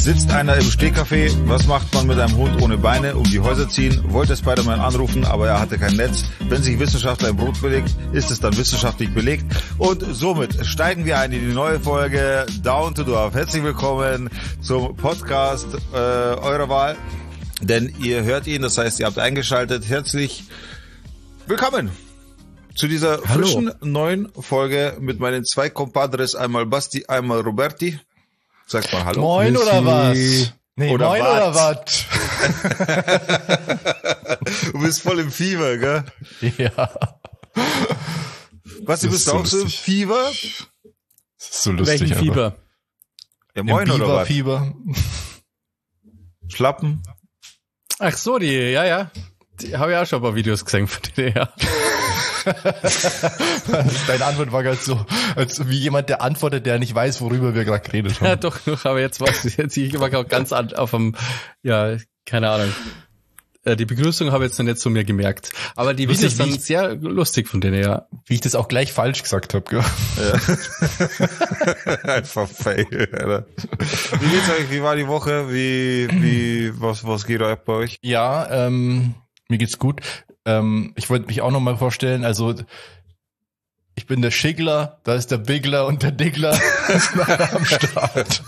Sitzt einer im Stehcafé, was macht man mit einem Hund ohne Beine? Um die Häuser ziehen, wollte Spider-Man anrufen, aber er hatte kein Netz. Wenn sich Wissenschaftler ein Brot belegt, ist es dann wissenschaftlich belegt. Und somit steigen wir ein in die neue Folge Down to Dorf. Herzlich willkommen zum Podcast eurer Wahl, denn ihr hört ihn, das heißt, ihr habt eingeschaltet. Herzlich willkommen zu dieser frischen neuen Folge mit meinen zwei Compadres, einmal Basti, einmal Roberti. Sag mal hallo. Moin oder was? Nee, oder moin wat? oder was? Du bist voll im Fieber, gell? Ja. Basti, bist du auch so im Fieber? Das ist so lustig. Welchen Fieber? Ja, moin oder was? Fieber. Schlappen? Ach so, die habe ich auch schon ein paar Videos gesehen von denen, ja. Deine Antwort war gerade so, als wie jemand, der antwortet, der nicht weiß, worüber wir gerade geredet haben. Ja, doch, aber jetzt ich war ganz auf dem, ja, keine Ahnung. Die Begrüßung habe ich jetzt noch nicht so mir gemerkt. Aber die Videos sind sehr lustig von denen, ja. Wie ich das auch gleich falsch gesagt habe, gell? Ja. Einfach fail, Alter. Wie geht's euch? Wie war die Woche? Was geht ab bei euch? Ja, mir geht's gut. Ich wollte mich auch nochmal vorstellen, also ich bin der Schiggler, da ist der Bigler und der Diggler ist nachher am Start.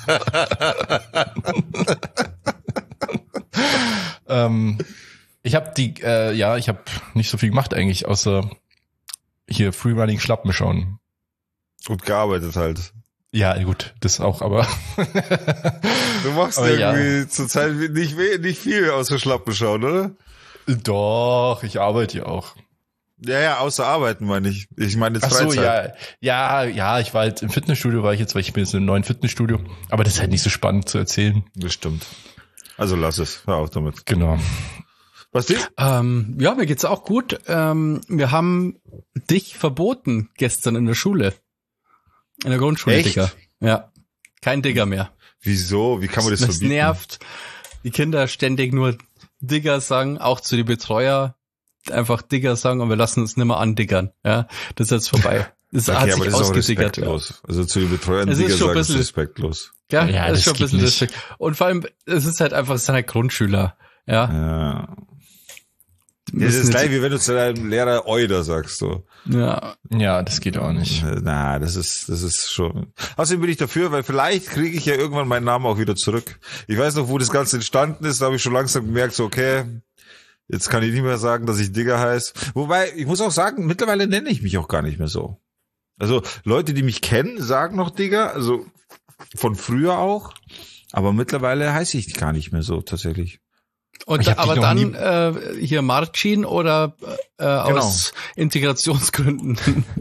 Ich habe nicht so viel gemacht eigentlich, außer hier Freerunning Schlappen schauen. Gut gearbeitet halt. Ja, gut, das auch, aber du machst aber irgendwie zurzeit nicht viel außer Schlappen schauen, oder? Doch, ich arbeite ja auch. Ja, außer arbeiten meine ich. Ich meine jetzt Freizeit. Ach so, ja, ich war halt im Fitnessstudio, weil ich bin jetzt in einem neuen Fitnessstudio. Aber das ist halt nicht so spannend zu erzählen. Das stimmt. Also lass es, hör auf damit. Genau. Was dir? Ja, mir geht's auch gut. Wir haben dich verboten gestern in der Schule. In der Grundschule, echt? Digger. Ja, kein Digger mehr. Wieso? Wie kann man das verbieten? Das nervt. Die Kinder ständig nur Digger sagen, auch zu den Betreuer einfach Digger sagen und wir lassen uns nicht mehr andiggern. Ja, das ist jetzt vorbei. Das okay, hat aber sich das ausgediggert. Ist auch respektlos. Also zu den Betreuern es Digger ist schon sagen, ein bisschen, ist respektlos. Ja, das ist schon ein bisschen lustig. Und vor allem, es ist halt einfach, es sind halt Grundschüler. Ja. Das ist gleich, wie wenn du zu deinem Lehrer Euder sagst, so. Ja, das geht auch nicht. Na, das ist schon. Außerdem bin ich dafür, weil vielleicht kriege ich ja irgendwann meinen Namen auch wieder zurück. Ich weiß noch, wo das Ganze entstanden ist, da habe ich schon langsam gemerkt, so, okay, jetzt kann ich nicht mehr sagen, dass ich Digger heiße. Wobei, ich muss auch sagen, mittlerweile nenne ich mich auch gar nicht mehr so. Also, Leute, die mich kennen, sagen noch Digger, also von früher auch, aber mittlerweile heiße ich gar nicht mehr so, tatsächlich. Und aber dann hier Marcin oder aus Integrationsgründen?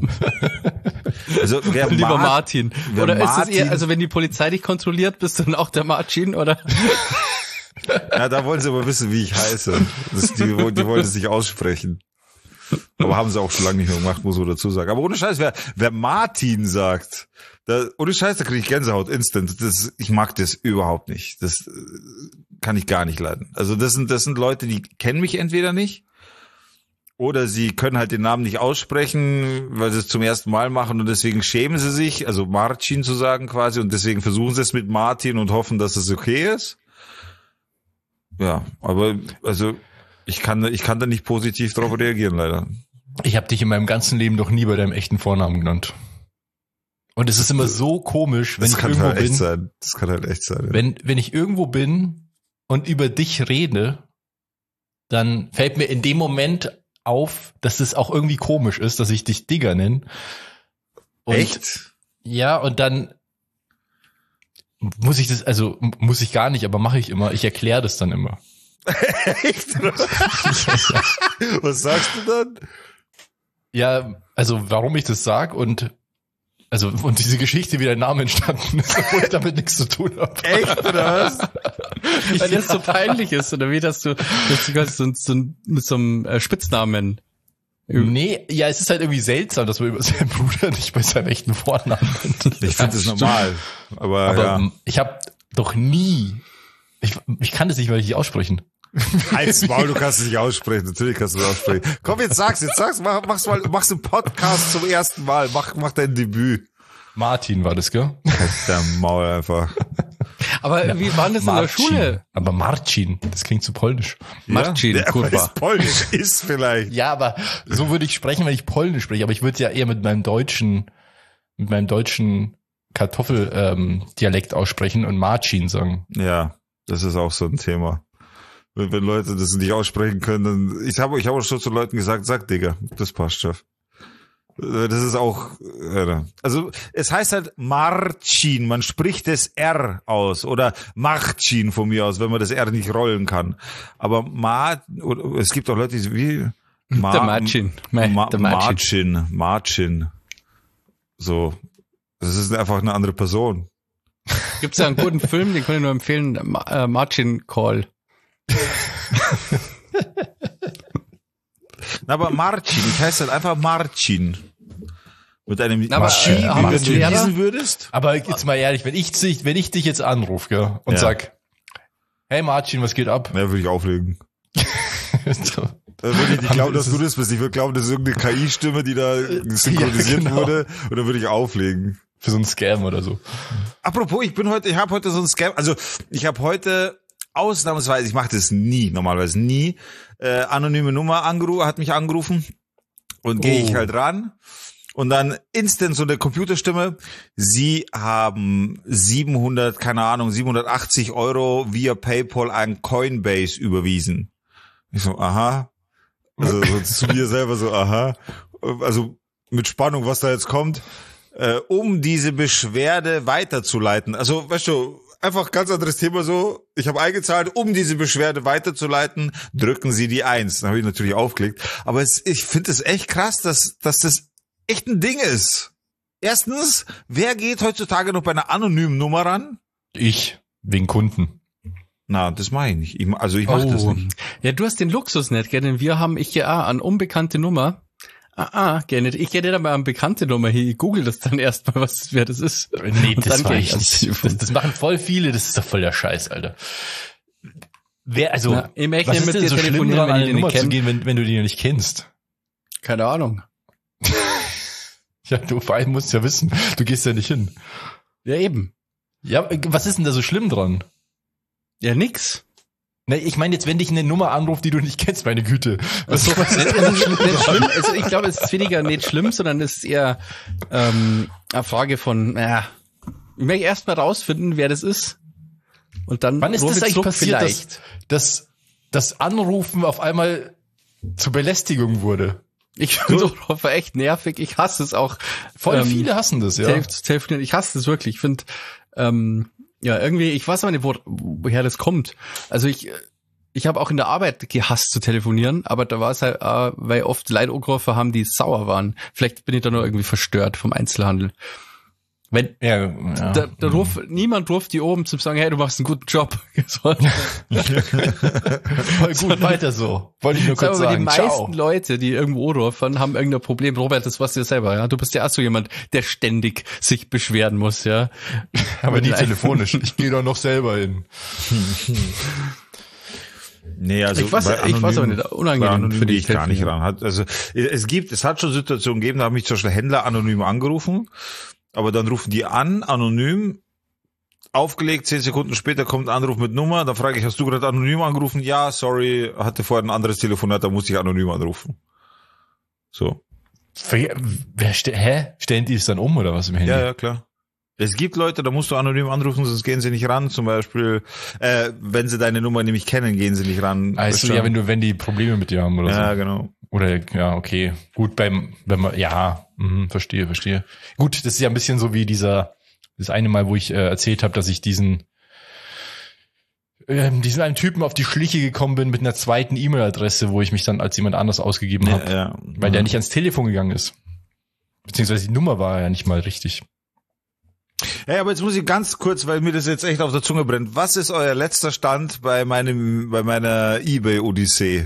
Also wer lieber Martin. Oder Martin, ist es eher, also wenn die Polizei dich kontrolliert, bist du dann auch der Marcin, oder? Ja, da wollen sie aber wissen, wie ich heiße. Die wollen es nicht aussprechen. Aber haben sie auch schon lange nicht mehr gemacht, muss man dazu sagen. Aber ohne Scheiß, wer Martin sagt, ohne Scheiß, da kriege ich Gänsehaut instant. Ich mag das überhaupt nicht. Das kann ich gar nicht leiden. Also das sind Leute, die kennen mich entweder nicht oder sie können halt den Namen nicht aussprechen, weil sie es zum ersten Mal machen und deswegen schämen sie sich, also Marcin zu sagen quasi, und deswegen versuchen sie es mit Martin und hoffen, dass es okay ist. Ja, aber also ich kann da nicht positiv drauf reagieren, leider. Ich habe dich in meinem ganzen Leben noch nie bei deinem echten Vornamen genannt. Und es ist immer so komisch, wenn ich irgendwo bin. Das kann halt echt sein. Ja. Wenn ich irgendwo bin und über dich rede, dann fällt mir in dem Moment auf, dass es auch irgendwie komisch ist, dass ich dich Digger nenne. Echt? Ja, und dann muss ich gar nicht, aber mache ich immer. Ich erkläre das dann immer. Echt? Was sagst du dann? Ja, also warum ich das sag und diese Geschichte, wie dein Name entstanden ist, obwohl ich damit nichts zu tun habe. Echt, oder was? Weil das so peinlich ist, oder wie, dass du mit so einem Spitznamen. Nee, ja, es ist halt irgendwie seltsam, dass man über seinen Bruder nicht bei seinem echten Vornamen nennt. Ich finde das normal. Aber ja. Ich habe doch nie, ich kann das nicht, weil ich nicht aussprechen. Halt's Maul, du kannst es nicht aussprechen. Natürlich kannst du es aussprechen. Komm, jetzt sag's, mach's einen Podcast zum ersten Mal. Mach dein Debüt. Martin war das, gell? Halt der Maul einfach. Aber wie war das in der Schule? Aber Marcin, das klingt zu polnisch. Marcin, Ja, kurwa. weil es polnisch ist vielleicht. Ja, aber so würde ich sprechen, wenn ich polnisch spreche. Aber ich würde ja eher mit meinem deutschen Kartoffel-Dialekt aussprechen und Marcin sagen. Ja, das ist auch so ein Thema. Wenn Leute das nicht aussprechen können, dann, ich habe auch schon zu Leuten gesagt, sag Digga, das passt, Chef. Das ist auch, also es heißt halt Marcin, man spricht das R aus oder Marcin von mir aus, wenn man das R nicht rollen kann. Aber es gibt auch Leute, die wie Der Marcin. Marcin. So, das ist einfach eine andere Person. Gibt's ja einen guten Film, den kann ich nur empfehlen, Marcin Call. Aber Marcin, ich heiße halt einfach Marcin. Mit einem Aber, Marcin, wie haben du wir Lehrer? lesen würdest? Aber jetzt mal ehrlich, wenn ich dich jetzt anrufe, gell, und sag, hey Marcin, was geht ab? Ja, würde ich auflegen. So. Dann würde ich nicht glauben, dass du das bist. Ich würde glauben, das ist irgendeine KI-Stimme, die da synchronisiert wurde. Und dann würde ich auflegen. Für so einen Scam oder so. Apropos, ich habe heute so einen Scam. Also ich habe heute ausnahmsweise, ich mache das normalerweise nie, anonyme Nummer hat mich angerufen und gehe ich halt ran. Und dann instant so eine Computerstimme. Sie haben 780 € via PayPal an Coinbase überwiesen. Ich so, aha. Also so zu mir selber so, aha. Also mit Spannung, was da jetzt kommt, um diese Beschwerde weiterzuleiten. Also, weißt du, einfach ganz anderes Thema so. Ich habe eingezahlt, um diese Beschwerde weiterzuleiten, drücken Sie die 1. Dann habe ich natürlich aufgelegt. Aber ich finde es echt krass, dass das echt ein Ding ist. Erstens, wer geht heutzutage noch bei einer anonymen Nummer ran? Ich, wegen Kunden. Na, das mache ich nicht. Ich mache das nicht. Ja, du hast den Luxus nicht, gell? Denn wir haben, an unbekannte Nummer. Gell nicht. Ich gehe nicht einmal an bekannte Nummer hier. Ich google das dann erstmal, wer das ist. Nee, und das dann war ich nicht. Das machen voll viele, das ist doch voll der Scheiß, Alter. Was ist denn so schlimm daran, an eine Nummer zu gehen, wenn du die nicht kennst? Keine Ahnung. Ja, du vor allem musst ja wissen, du gehst ja nicht hin. Ja, eben. Ja, was ist denn da so schlimm dran? Ja, nix. Ne, ich meine jetzt, wenn dich eine Nummer anruft, die du nicht kennst, meine Güte. Was ist nicht schlimm? Also ich glaube, es ist weniger nicht schlimm, sondern es ist eher eine Frage von, ich möchte erst mal rausfinden, wer das ist. Und dann wann ist das eigentlich passiert, vielleicht, dass das Anrufen auf einmal zur Belästigung wurde? Ich finde so echt nervig. Ich hasse es auch. Voll viele hassen das, ja. Telefonieren. Ich hasse es wirklich. Ich finde, irgendwie, ich weiß aber nicht, woher das kommt. Also ich habe auch in der Arbeit gehasst zu telefonieren, aber da war es halt, weil oft Leute angerufen haben, die sauer waren. Vielleicht bin ich da nur irgendwie verstört vom Einzelhandel. Wenn niemand ruft die oben zum sagen, hey, du machst einen guten Job. Voll gut, weiter so. Wollte ich nur kurz sagen. Die meisten Leute, die irgendwo rufen, haben irgendein Problem. Robert, das weißt du ja selber, ja. Du bist ja auch so jemand, der ständig sich beschweren muss, ja. Aber nie telefonisch. Ich gehe doch noch selber hin. Nee, also ich weiß aber nicht, unangenehm für dich gar nicht ran. Also es hat schon Situationen gegeben, da haben mich zum Beispiel Händler anonym angerufen. Aber dann rufen die an, anonym, aufgelegt, 10 Sekunden später kommt ein Anruf mit Nummer, dann frage ich, hast du gerade anonym angerufen? Ja, sorry, hatte vorher ein anderes Telefonat, da musste ich anonym anrufen. So. Stellen die es dann um oder was im Handy? Ja, klar. Es gibt Leute, da musst du anonym anrufen, sonst gehen sie nicht ran. Zum Beispiel, wenn sie deine Nummer nämlich kennen, gehen sie nicht ran. Also ja, wenn die Probleme mit dir haben oder so. Ja, genau. Oder, ja, okay. Gut, verstehe. Gut, das ist ja ein bisschen so wie das eine Mal, wo ich erzählt habe, dass ich diesen einen Typen auf die Schliche gekommen bin mit einer zweiten E-Mail-Adresse, wo ich mich dann als jemand anders ausgegeben habe, weil der nicht ans Telefon gegangen ist. Beziehungsweise die Nummer war ja nicht mal richtig. Hey, aber jetzt muss ich ganz kurz, weil mir das jetzt echt auf der Zunge brennt. Was ist euer letzter Stand bei meiner eBay-Odyssee?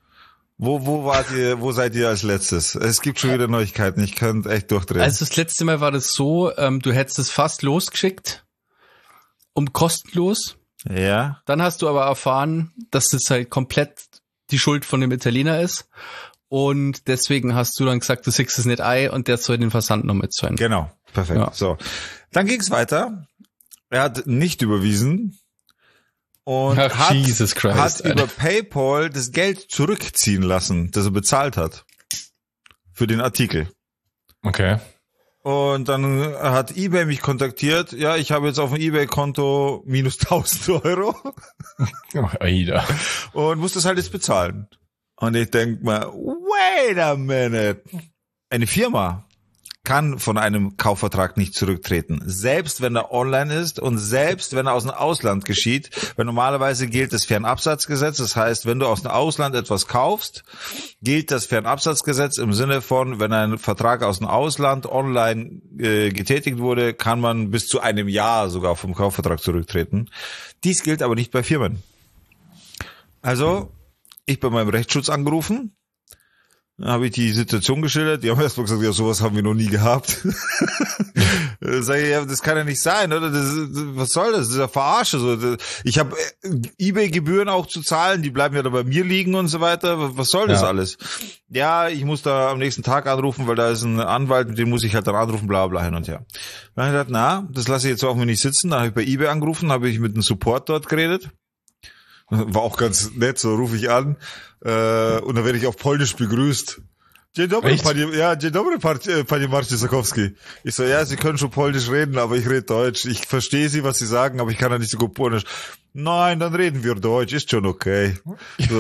Wo seid ihr als letztes? Es gibt schon wieder Neuigkeiten, ich könnte echt durchdrehen. Also das letzte Mal war das so, du hättest es fast losgeschickt, kostenlos. Ja. Dann hast du aber erfahren, dass das halt komplett die Schuld von dem Italiener ist. Und deswegen hast du dann gesagt, du schickst es nicht ein und der soll den Versand noch mitzahlen. Genau, perfekt. Ja. So, dann ging's weiter. er hat nicht überwiesen und Ach, Jesus Christ, hat Alter. über PayPal das Geld zurückziehen lassen, das er bezahlt hat für den Artikel. Okay. Und dann hat eBay mich kontaktiert. Ja, ich habe jetzt auf dem eBay-Konto minus 1.000 Euro Oh, Aida. und muss das halt jetzt bezahlen. Und ich denk mal, wait a minute. Eine Firma kann von einem Kaufvertrag nicht zurücktreten. Selbst wenn er online ist und selbst wenn er aus dem Ausland geschieht. Weil normalerweise gilt das Fernabsatzgesetz. Das heißt, wenn du aus dem Ausland etwas kaufst, gilt das Fernabsatzgesetz im Sinne von, wenn ein Vertrag aus dem Ausland online getätigt wurde, kann man bis zu einem Jahr sogar vom Kaufvertrag zurücktreten. Dies gilt aber nicht bei Firmen. Also, ich bei meinem Rechtsschutz angerufen. Dann habe ich die Situation geschildert. Die haben erstmal gesagt, ja, sowas haben wir noch nie gehabt. Sag ich, ja, das kann ja nicht sein, oder? Was soll das? Das ist ja Verarsche. So. Ich habe eBay-Gebühren auch zu zahlen, die bleiben ja da bei mir liegen und so weiter. Was soll das alles? Ja, ich muss da am nächsten Tag anrufen, weil da ist ein Anwalt, mit dem muss ich halt dann anrufen, bla bla hin und her. Dann habe ich gedacht, das lasse ich jetzt auf mir nicht sitzen. Dann habe ich bei eBay angerufen, habe ich mit dem Support dort geredet. War auch ganz nett, so rufe ich an und dann werde ich auf Polnisch begrüßt. Dzień dobry, panie Marcin-Sakowski. Ich so, ja, Sie können schon Polnisch reden, aber ich rede Deutsch. Ich verstehe Sie, was Sie sagen, aber ich kann ja nicht so gut Polnisch. Nein, dann reden wir Deutsch, ist schon okay. So,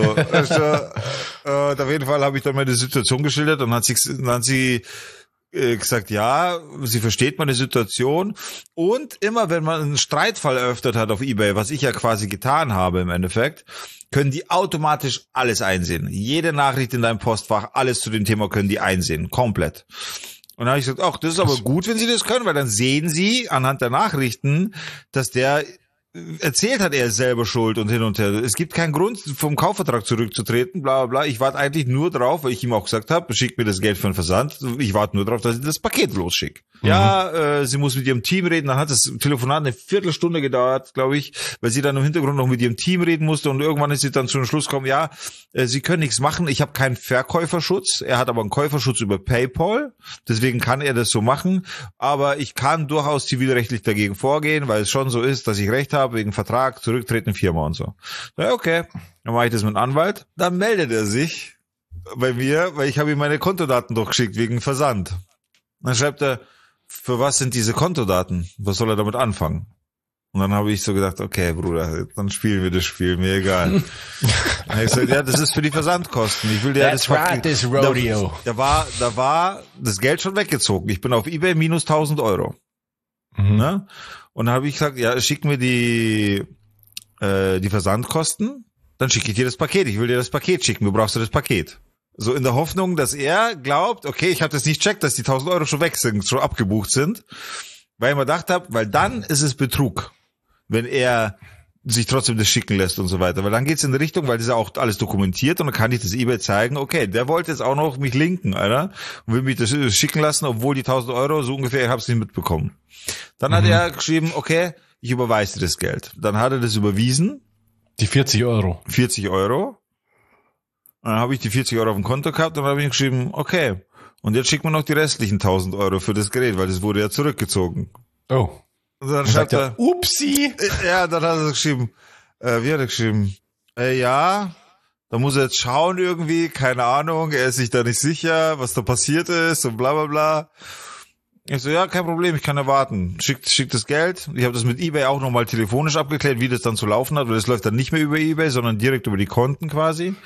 auf jeden Fall habe ich dann meine Situation geschildert und dann hat sie gesagt, ja, sie versteht meine Situation und immer wenn man einen Streitfall eröffnet hat auf eBay, was ich ja quasi getan habe im Endeffekt, können die automatisch alles einsehen. Jede Nachricht in deinem Postfach, alles zu dem Thema können die einsehen, komplett. Und dann habe ich gesagt, ach, das ist aber gut, wenn sie das können, weil dann sehen sie anhand der Nachrichten, dass der erzählt hat, er ist selber schuld und hin und her. Es gibt keinen Grund, vom Kaufvertrag zurückzutreten, bla bla bla. Ich warte eigentlich nur drauf, weil ich ihm auch gesagt habe, schickt mir das Geld für den Versand. Ich warte nur drauf, dass ich das Paket losschicke. Ja, sie muss mit ihrem Team reden. Dann hat das Telefonat eine Viertelstunde gedauert, glaube ich, weil sie dann im Hintergrund noch mit ihrem Team reden musste und irgendwann ist sie dann zu einem Schluss gekommen, ja, sie können nichts machen. Ich habe keinen Verkäuferschutz. Er hat aber einen Käuferschutz über PayPal. Deswegen kann er das so machen. Aber ich kann durchaus zivilrechtlich dagegen vorgehen, weil es schon so ist, dass ich Recht habe, wegen Vertrag, zurücktreten, Firma und so. Ja, okay. Dann mache ich das mit dem Anwalt. Dann meldet er sich bei mir, weil ich habe ihm meine Kontodaten durchgeschickt wegen Versand. Dann schreibt er, für was sind diese Kontodaten? Was soll er damit anfangen? Und dann habe ich so gedacht, okay, Bruder, dann spielen wir das Spiel, mir egal. Dann habe ich gesagt, ja, das ist für die Versandkosten. Ich will dir That's right, this rodeo. Da war das Geld schon weggezogen. Ich bin auf eBay minus 1.000 Euro. Ne? Und dann habe ich gesagt, ja, schick mir die Versandkosten, dann schicke ich dir das Paket. Ich will dir das Paket schicken, du brauchst das Paket. So in der Hoffnung, dass er glaubt, okay, ich habe das nicht checkt, dass die 1.000 Euro schon weg sind, schon abgebucht sind. Weil ich mir gedacht habe, weil dann ist es Betrug, wenn er sich trotzdem das schicken lässt und so weiter. Weil dann geht's in die Richtung, weil das ist ja auch alles dokumentiert und dann kann ich das eBay zeigen, okay, der wollte jetzt auch noch mich linken, Alter, und will mich das schicken lassen, obwohl die 1.000 Euro so ungefähr, ich hab's nicht mitbekommen. Dann hat er geschrieben, okay, ich überweise dir das Geld. Dann hat er das überwiesen. Die 40 Euro. 40 Euro. Und dann habe ich die 40 Euro auf dem Konto gehabt und dann habe ich geschrieben, okay, und jetzt schickt man noch die restlichen 1.000 Euro für das Gerät, weil das wurde ja zurückgezogen. Oh. Und dann schreibt er, upsi. Ja, dann hat er geschrieben, wie hat er geschrieben? Ja, da muss er jetzt schauen irgendwie, keine Ahnung, er ist sich da nicht sicher, was da passiert ist und bla bla bla. Ich so, ja, kein Problem, ich kann ja warten. Schickt das Geld. Ich habe das mit eBay auch nochmal telefonisch abgeklärt, wie das dann zu laufen hat, weil das läuft dann nicht mehr über eBay, sondern direkt über die Konten quasi.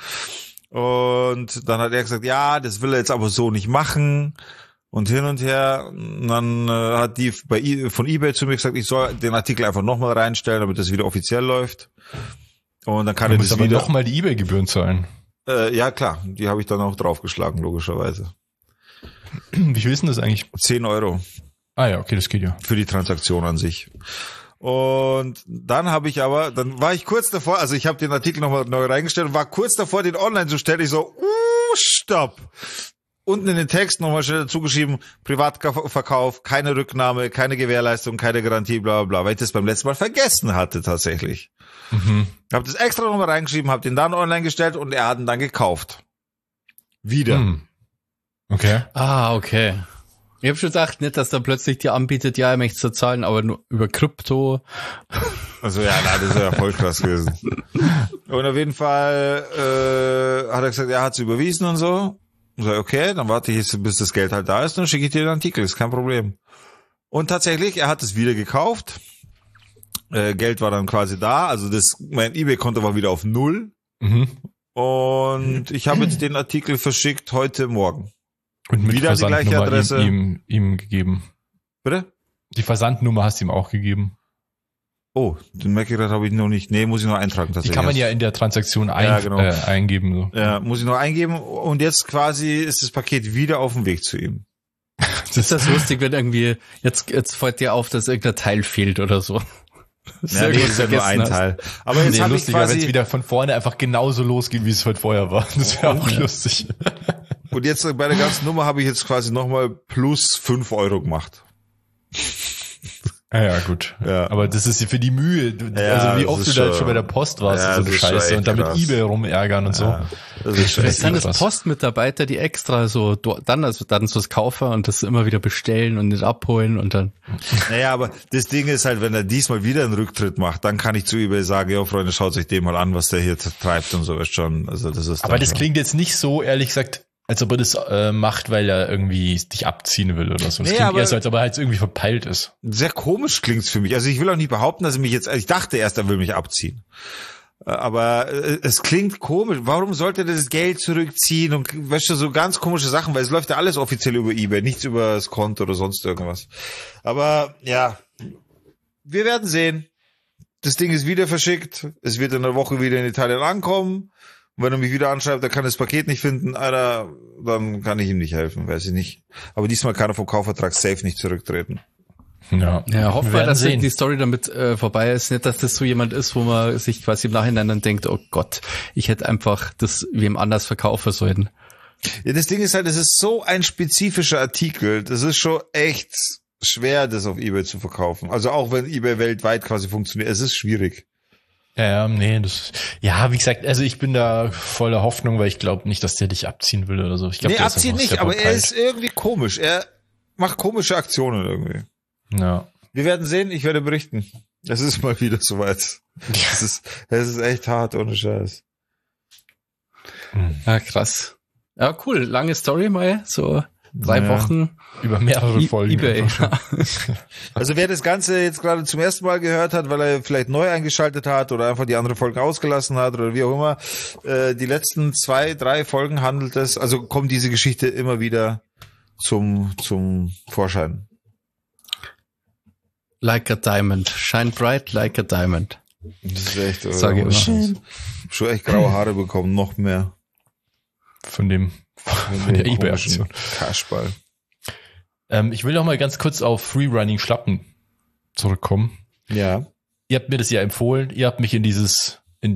Und dann hat er gesagt, ja, das will er jetzt aber so nicht machen. Und hin und her, und dann hat die von eBay zu mir gesagt, ich soll den Artikel einfach nochmal reinstellen, damit das wieder offiziell läuft. Und dann kann er das aber wieder nochmal die eBay-Gebühren zahlen. Ja, klar, die habe ich dann auch draufgeschlagen, logischerweise. Wie viel ist denn das eigentlich? 10 Euro. Ah ja, okay, das geht ja. Für die Transaktion an sich. Und dann war ich kurz davor, also ich habe den Artikel nochmal neu reingestellt und war kurz davor, den online zu stellen. Ich so, stopp. Unten in den Text nochmal schnell dazu geschrieben, Privatverkauf, keine Rücknahme, keine Gewährleistung, keine Garantie, bla bla bla, weil ich das beim letzten Mal vergessen hatte tatsächlich. Habe das extra nochmal reingeschrieben, habe den dann online gestellt und er hat ihn dann gekauft. Wieder. Okay. Ah, okay. Ich habe schon gedacht, nicht, dass da plötzlich dir anbietet, ja, er möchte es zahlen, aber nur über Krypto. Also ja, nein, das wäre ja voll krass gewesen. Und auf jeden Fall hat er gesagt, er hat es überwiesen und so. Und so, okay, dann warte ich jetzt, bis das Geld halt da ist, dann schicke ich dir den Artikel, ist kein Problem. Und tatsächlich, er hat es wieder gekauft. Geld war dann quasi da, also mein eBay-Konto war wieder auf 0. Mhm. Und ich habe jetzt den Artikel verschickt heute Morgen. Und mit wieder die gleiche Versandnummer Adresse. ihm gegeben. Bitte? Die Versandnummer hast du ihm auch gegeben. Oh, den Merkgerät habe ich noch nicht. Nee, muss ich noch eintragen Die tatsächlich. kann man ja in der Transaktion genau. eingeben. So. Ja, muss ich noch eingeben. Und jetzt quasi ist das Paket wieder auf dem Weg zu ihm. Das ist das lustig, wenn irgendwie, jetzt fällt dir auf, dass irgendein Teil fehlt oder so. Ja, nee, das ist ja nur ein Teil. Aber jetzt habe ich lustiger, wenn es quasi... wieder von vorne einfach genauso losgeht, wie es heute vorher war. Das wäre auch lustig. Und jetzt bei der ganzen Nummer habe ich jetzt quasi nochmal plus 5 € gemacht. Ja, gut. Ja. Aber das ist für die Mühe. Ja, Also wie das oft ist du da schon- schon bei der Post warst, Ja, so das eine ist schon Scheiße. echt Und dann mit krass. eBay rumärgern und so. Ja, das ist schon Das Es sind krass. das Postmitarbeiter, die extra so dann so das Kaufer und das immer wieder bestellen und nicht abholen und dann. Naja, aber das Ding ist halt, wenn er diesmal wieder einen Rücktritt macht, dann kann ich zu eBay sagen, ja Freunde, schaut euch den mal an, was der hier treibt und so, ist schon, also das ist Aber dann das schon. klingt jetzt nicht so, ehrlich gesagt, als ob er das macht, weil er irgendwie dich abziehen will oder so. Das Nee, klingt aber- eher so, als ob er halt irgendwie verpeilt ist. Sehr komisch klingt's für mich. Also ich will auch nicht behaupten, dass er mich jetzt, ich dachte erst, er will mich abziehen. Aber es klingt komisch. Warum sollte er das Geld zurückziehen und weißt du, so ganz komische Sachen, weil es läuft ja alles offiziell über eBay, nichts über das Konto oder sonst irgendwas. Aber ja, wir werden sehen. Das Ding ist wieder verschickt. Es wird in einer Woche wieder in Italien ankommen. Und wenn er mich wieder anschreibt, er kann das Paket nicht finden, Alter, dann kann ich ihm nicht helfen, weiß ich nicht. Aber diesmal kann er vom Kaufvertrag safe nicht zurücktreten. Ja, Ja, hoffen wir, werden dass sehen. die Story damit vorbei ist. Nicht, dass das so jemand ist, wo man sich quasi im Nachhinein dann denkt, oh Gott, ich hätte einfach das wem anders verkaufen sollen. Ja, das Ding ist halt, es ist so ein spezifischer Artikel, das ist schon echt schwer, das auf eBay zu verkaufen. Also auch wenn eBay weltweit quasi funktioniert, es ist schwierig. Ja, nee, wie gesagt, also ich bin da voller Hoffnung, weil ich glaube nicht, dass der dich abziehen will oder so. Ich glaub, Nee, der ist abziehen einfach nicht, sehr aber er verpeilt. ist irgendwie komisch. Er macht komische Aktionen irgendwie. Ja. Wir werden sehen, ich werde berichten. Es ist mal wieder soweit. Es ist echt hart, ohne Scheiß. Ja, krass. Ja, cool. Lange Story mal, so 3 Ja. Wochen. Über mehrere Folgen. eBay. einfach Also wer das Ganze jetzt gerade zum ersten Mal gehört hat, weil er vielleicht neu eingeschaltet hat oder einfach die andere Folgen ausgelassen hat oder wie auch immer, die letzten 2, 3 Folgen handelt es, also kommt diese Geschichte immer wieder zum Vorschein. Like a diamond. Shine bright like a diamond. Das ist echt, Sag ich immer. Schon echt graue Haare bekommen, noch mehr. von der eBay-Aktion. Cashball. Ich will noch mal ganz kurz auf Freerunning Schlappen zurückkommen. Ja. Ihr habt mir das ja empfohlen. Ihr habt mich in dieses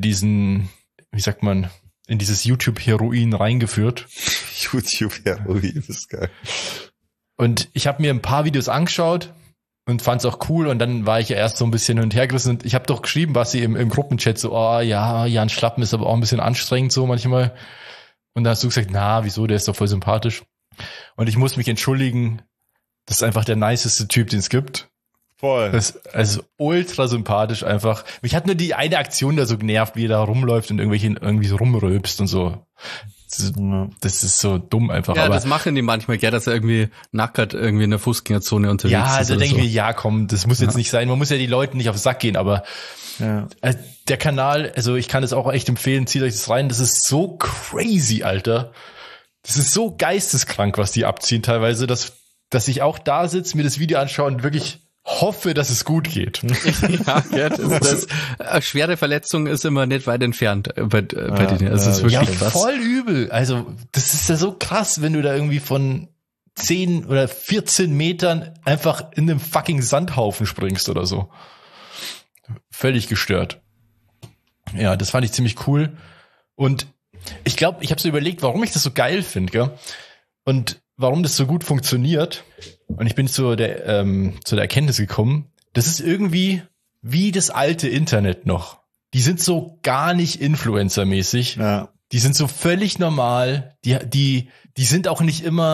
YouTube-Heroin reingeführt. YouTube-Heroin, das ist geil. Und ich habe mir ein paar Videos angeschaut und fand es auch cool. Und dann war ich ja erst so ein bisschen hin und her gerissen. Und ich habe doch geschrieben, was sie im Gruppenchat so, oh ja, Jan Schlappen ist aber auch ein bisschen anstrengend so manchmal. Und dann hast du gesagt, na, wieso, der ist doch voll sympathisch. Und ich muss mich entschuldigen, das ist einfach der niceste Typ, den es gibt. Voll. Das ist also ultra sympathisch einfach. Mich hat nur die eine Aktion da so genervt, wie er da rumläuft und irgendwie so rumrülpst und so. Das ist so dumm einfach. Ja, aber das machen die manchmal, gell, dass er irgendwie nackert irgendwie in der Fußgängerzone unterwegs ja, ist. also oder denke ich so. mir, ja komm, das muss jetzt nicht sein. Man muss ja die Leuten nicht auf den Sack gehen, aber Ja. der Kanal, also ich kann es auch echt empfehlen, zieht euch das rein. Das ist so crazy, Alter. Das ist so geisteskrank, was die abziehen teilweise, dass ich auch da sitze, mir das Video anschaue und wirklich hoffe, dass es gut geht. Ja, ja, eine schwere Verletzung ist immer nicht weit entfernt bei denen. Also es ist Ja, wirklich krass. voll übel. Also das ist ja so krass, wenn du da irgendwie von 10 oder 14 Metern einfach in einem fucking Sandhaufen springst oder so. Völlig gestört. Ja, das fand ich ziemlich cool. Und ich glaube, ich habe so überlegt, warum ich das so geil finde, gell? Und warum das so gut funktioniert. Und ich bin zu der Erkenntnis gekommen, das ist irgendwie wie das alte Internet noch. Die sind so gar nicht influencermäßig. Ja. Die sind so völlig normal. Die sind auch nicht immer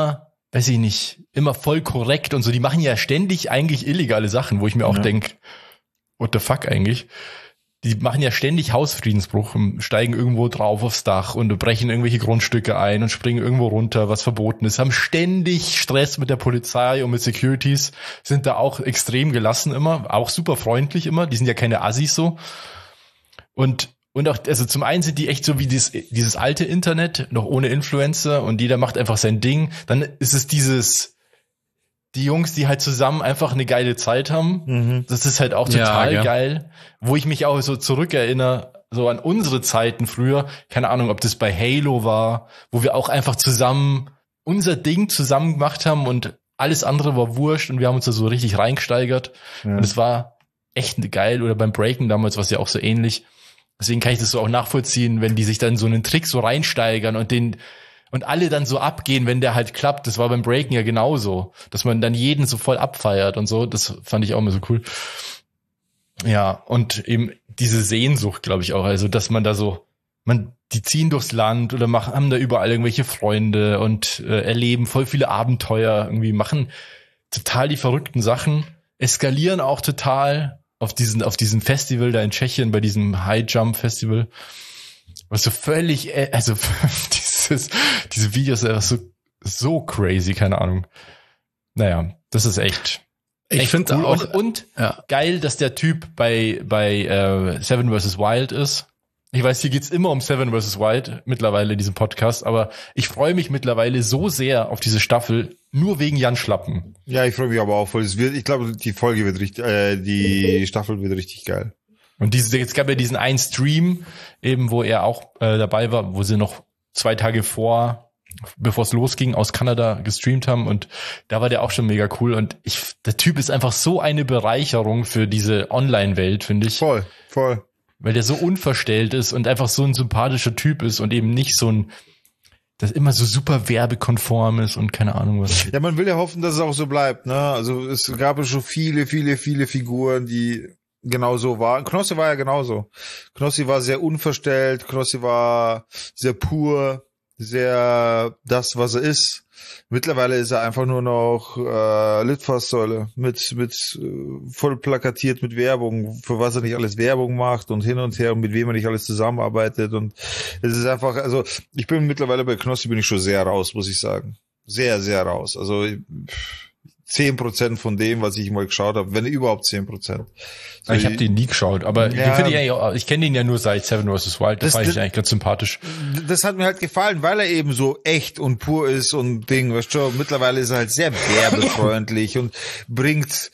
weiß ich nicht, immer voll korrekt und so. Die machen ja ständig eigentlich illegale Sachen, wo ich mir auch denk, what the fuck eigentlich? Die machen ja ständig Hausfriedensbruch, steigen irgendwo drauf aufs Dach und brechen irgendwelche Grundstücke ein und springen irgendwo runter, was verboten ist, haben ständig Stress mit der Polizei und mit Securities, sind da auch extrem gelassen immer, auch super freundlich immer, die sind ja keine Assis so. Und auch, also zum einen sind die echt so wie dieses alte Internet, noch ohne Influencer und jeder macht einfach sein Ding. Dann ist es die Jungs, die halt zusammen einfach eine geile Zeit haben. Mhm. Das ist halt auch total geil. Wo ich mich auch so zurückerinnere, so an unsere Zeiten früher. Keine Ahnung, ob das bei Halo war, wo wir auch einfach zusammen unser Ding zusammen gemacht haben und alles andere war wurscht und wir haben uns da so richtig reingesteigert. Ja. Und es war echt geil. Oder beim Breaken damals war es ja auch so ähnlich. Deswegen kann ich das so auch nachvollziehen, wenn die sich dann so einen Trick so reinsteigern und alle dann so abgehen, wenn der halt klappt. Das war beim Breaken ja genauso, dass man dann jeden so voll abfeiert und so. Das fand ich auch immer so cool. Ja, und eben diese Sehnsucht, glaube ich auch. Also, dass man da so, die ziehen durchs Land oder haben da überall irgendwelche Freunde und erleben voll viele Abenteuer, irgendwie machen total die verrückten Sachen, eskalieren auch total auf diesem Festival da in Tschechien, bei diesem High Jump Festival. Was so völlig, also diese Videos sind so crazy, keine Ahnung. Naja, das ist echt. Ich finde cool. Auch und geil, dass der Typ bei Seven vs. Wild ist. Ich weiß, hier geht's immer um Seven vs. Wild mittlerweile in diesem Podcast, aber ich freue mich mittlerweile so sehr auf diese Staffel, nur wegen Jan Schlappen. Ja, ich freue mich aber auch voll. Ich glaube, die Staffel wird richtig geil. Und jetzt gab ja diesen einen Stream, eben, wo er auch dabei war, wo sie noch 2 Tage bevor es losging, aus Kanada gestreamt haben und da war der auch schon mega cool und der Typ ist einfach so eine Bereicherung für diese Online-Welt, finde ich. Voll. Weil der so unverstellt ist und einfach so ein sympathischer Typ ist und eben nicht so das immer so super werbekonform ist und keine Ahnung was. Ja, man will ja hoffen, dass es auch so bleibt, ne? Also es gab ja schon viele Figuren, die genau so waren. Knossi war ja genauso. Knossi war sehr unverstellt, Knossi war sehr pur, sehr das, was er ist. Mittlerweile ist er einfach nur noch Litfaßsäule mit voll plakatiert mit Werbung, für was er nicht alles Werbung macht und hin und her und mit wem er nicht alles zusammenarbeitet und es ist einfach, also ich bin mittlerweile bei Knossi bin ich schon sehr raus, muss ich sagen. Sehr, sehr raus. Also 10% von dem, was ich mal geschaut habe, wenn überhaupt 10%. So, ich habe den nie geschaut, aber ich kenne ihn ja nur seit Seven vs. Wild, das fand ich eigentlich ganz sympathisch. Das hat mir halt gefallen, weil er eben so echt und pur ist und Ding, weißt du, mittlerweile ist er halt sehr werbefreundlich und bringt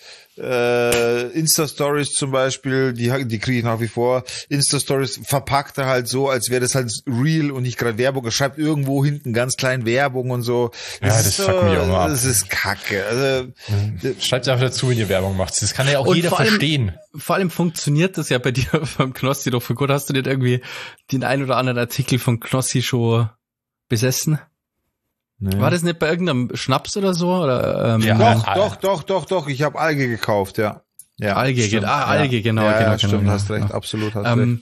Insta-Stories zum Beispiel, die kriege ich nach wie vor. Insta-Stories verpackt er halt so, als wäre das halt real und nicht gerade Werbung. Er schreibt irgendwo hinten ganz klein Werbung und so. Das fuckt mich auch mal ab. Das ist Kacke. Also, schreibt einfach dazu, wenn ihr Werbung macht. Das kann ja auch jeder verstehen. Vor allem funktioniert das ja bei dir beim Knossi doch für gut. Hast du nicht irgendwie den ein oder anderen Artikel von Knossi schon besessen? Nee. War das nicht bei irgendeinem Schnaps oder so? Oder, Doch. Ich habe Alge gekauft, ja. Alge, Alge, genau. Ja, stimmt, hast recht, absolut hast recht.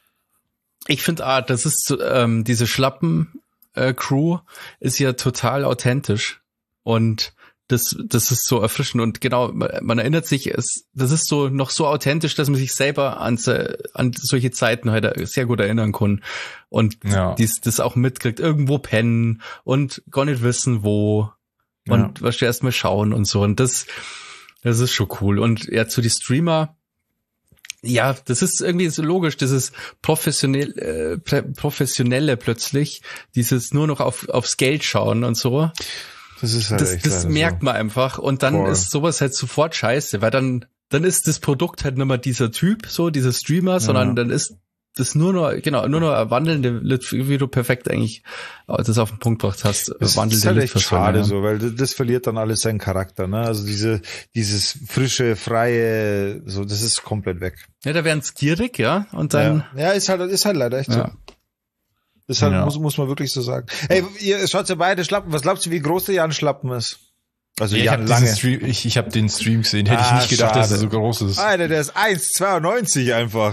Ich finde, das ist diese Schlappen-Crew ist ja total authentisch und das ist so erfrischend und genau, man erinnert sich, das ist so noch so authentisch, dass man sich selber an solche Zeiten heute sehr gut erinnern kann und das auch mitkriegt, irgendwo pennen und gar nicht wissen wo und was erst mal schauen und so und das ist schon cool und zu die Streamer, ja, das ist irgendwie so logisch, dieses professionelle plötzlich, dieses nur noch aufs Geld schauen und so. Das ist halt das merkt man einfach und dann ist sowas halt sofort scheiße, weil dann ist das Produkt halt nicht mehr dieser Typ, so dieser Streamer, sondern dann ist das nur noch ein wandelnde, wie du perfekt eigentlich das auf den Punkt gebracht hast. Das ist halt echt schade so, weil das verliert dann alles seinen Charakter, ne? Also dieses frische, freie, so, das ist komplett weg. Ja, da werden's gierig, ja, und dann. Ja, ist halt leider echt so. Das halt, muss man wirklich so sagen. Hey, ihr schaut ja beide Schlappen. Was glaubst du, wie groß der Jan Schlappen ist? Also Jan Lange. Ich habe den Stream gesehen. Hätte ich nicht gedacht, dass er so groß ist. Alter, der ist 1,92 einfach.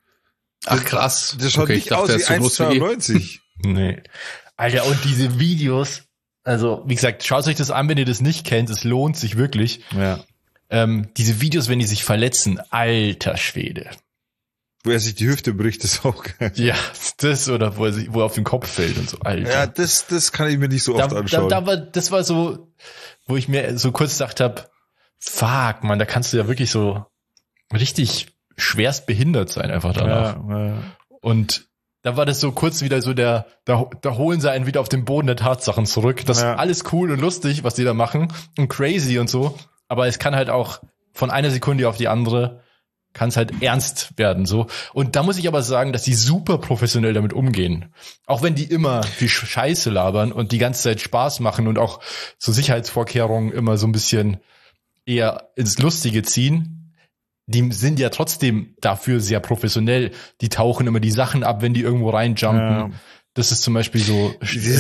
Ach krass. Der schaut nicht aus wie 1,92. Nee. Alter, und diese Videos, Also, wie gesagt, schaut euch das an, wenn ihr das nicht kennt. Es lohnt sich wirklich. Ja. Diese Videos, wenn die sich verletzen, alter Schwede. Wo er sich die Hüfte bricht, ist auch geil. Ja, das oder wo er auf den Kopf fällt und so, Alter. Ja, das kann ich mir nicht so oft anschauen. Das war so, wo ich mir so kurz gedacht habe, fuck, man, da kannst du ja wirklich so richtig schwerst behindert sein einfach danach. Ja. Und da war das so kurz wieder so da holen sie einen wieder auf den Boden der Tatsachen zurück. Das ist alles cool und lustig, was die da machen und crazy und so. Aber es kann halt auch von einer Sekunde auf die andere kann es halt ernst werden, so. Und da muss ich aber sagen, dass die super professionell damit umgehen. Auch wenn die immer viel Scheiße labern und die ganze Zeit Spaß machen und auch so Sicherheitsvorkehrungen immer so ein bisschen eher ins Lustige ziehen. Die sind ja trotzdem dafür sehr professionell. Die tauchen immer die Sachen ab, wenn die irgendwo reinjumpen. Ja. Das ist zum Beispiel so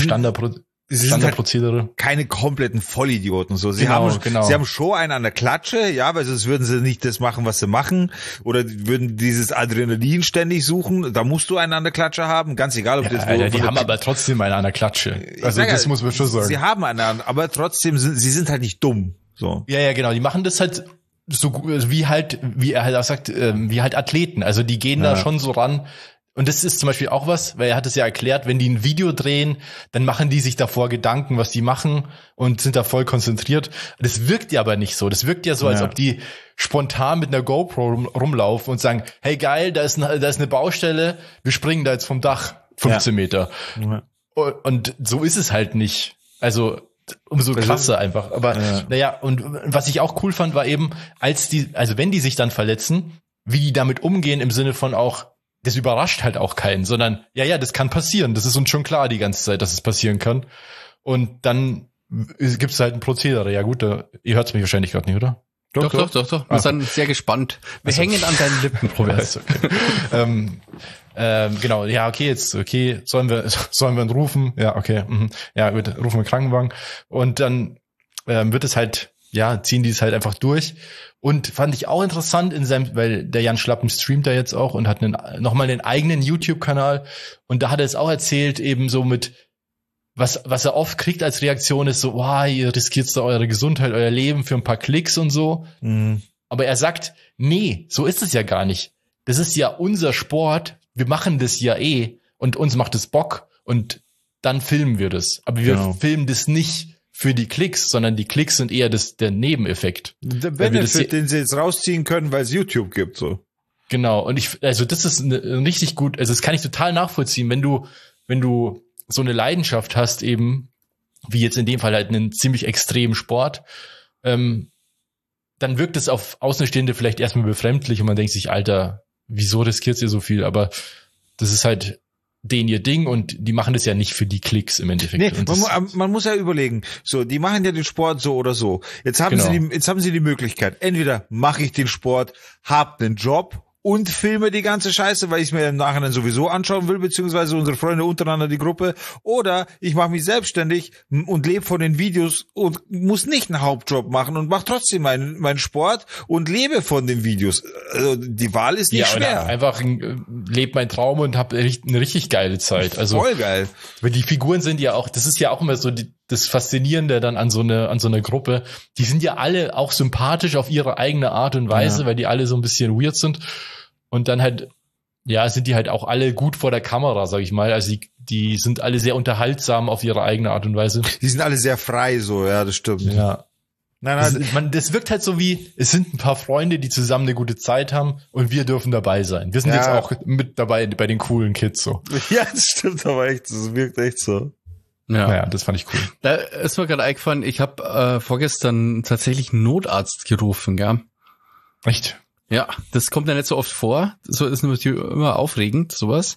Standardprozedere. Halt keine kompletten Vollidioten. So, sie Genau. haben schon einen an der Klatsche, ja, weil sonst würden sie nicht das machen, was sie machen, oder würden dieses Adrenalin ständig suchen. Da musst du einen an der Klatsche haben, ganz egal, ob das Alter, die haben aber trotzdem einen an der Klatsche. Also das muss man schon sagen. Sie haben einen, aber trotzdem sie sind halt nicht dumm. So. Ja, genau. Die machen das halt so wie er halt auch sagt, wie halt Athleten. Also die gehen da schon so ran. Und das ist zum Beispiel auch was, weil er hat es ja erklärt, wenn die ein Video drehen, dann machen die sich davor Gedanken, was die machen und sind da voll konzentriert. Das wirkt ja aber nicht so. Das wirkt ja so, als ob die spontan mit einer GoPro rumlaufen und sagen, hey geil, da ist eine Baustelle, wir springen da jetzt vom Dach 15 Meter. Ja. Und so ist es halt nicht. Also umso krasser einfach. Aber naja, und was ich auch cool fand, war eben, wenn die sich dann verletzen, wie die damit umgehen im Sinne von auch, das überrascht halt auch keinen, sondern das kann passieren. Das ist uns schon klar die ganze Zeit, dass es passieren kann. Und dann gibt's halt ein Prozedere. Ja gut, ihr hört's mich wahrscheinlich gerade nicht, oder? Doch. Wir sind sehr gespannt. Wir hängen an deinen Lippen, Provers. Okay. Genau, ja, okay, sollen wir ihn rufen? Ja, okay. Ja, gut, rufen wir Krankenwagen. Und dann wird es halt, ziehen die es halt einfach durch. Und fand ich auch interessant weil der Jan Schlappen streamt da jetzt auch und hat nochmal einen eigenen YouTube-Kanal. Und da hat er es auch erzählt, eben so mit, was er oft kriegt als Reaktion ist so, ihr riskiert da eure Gesundheit, euer Leben für ein paar Klicks und so. Mhm. Aber er sagt, nee, so ist es ja gar nicht. Das ist ja unser Sport. Wir machen das ja und uns macht es Bock und dann filmen wir das. Aber wir filmen das nicht für die Klicks, sondern die Klicks sind eher der Nebeneffekt. Der Benefit, den sie jetzt rausziehen können, weil es YouTube gibt, so. Genau. Und das ist richtig gut, also das kann ich total nachvollziehen, wenn du so eine Leidenschaft hast eben, wie jetzt in dem Fall halt einen ziemlich extremen Sport, dann wirkt es auf Außenstehende vielleicht erstmal befremdlich und man denkt sich, Alter, wieso riskiert ihr so viel? Aber das ist halt ihr Ding und die machen das ja nicht für die Klicks im Endeffekt. Nee, man muss ja überlegen, so, die machen ja den Sport so oder so. Jetzt haben sie die Möglichkeit, entweder mache ich den Sport, hab einen Job und filme die ganze Scheiße, weil ich es mir im Nachhinein sowieso anschauen will, beziehungsweise unsere Freunde untereinander, die Gruppe, oder ich mache mich selbstständig und lebe von den Videos und muss nicht einen Hauptjob machen und mache trotzdem meinen Sport und lebe von den Videos. Also die Wahl ist nicht schwer. Einfach lebe meinen Traum und habe eine richtig geile Zeit. Also voll geil. Weil die Figuren sind ja auch, das ist ja auch immer so das Faszinierende dann an so einer Gruppe. Die sind ja alle auch sympathisch auf ihre eigene Art und Weise, weil die alle so ein bisschen weird sind. Und dann halt, sind die halt auch alle gut vor der Kamera, sag ich mal. Also die sind alle sehr unterhaltsam auf ihre eigene Art und Weise. Die sind alle sehr frei, so, ja, das stimmt. Ja. Nein. Das wirkt halt so wie, es sind ein paar Freunde, die zusammen eine gute Zeit haben und wir dürfen dabei sein. Wir sind jetzt auch mit dabei bei den coolen Kids, so. Ja, das stimmt aber echt, das wirkt echt so. Ja. Naja, das fand ich cool. Da ist mir gerade eingefallen, ich habe vorgestern tatsächlich einen Notarzt gerufen, gell? Echt? Ja, das kommt ja nicht so oft vor. So ist nämlich immer aufregend, sowas.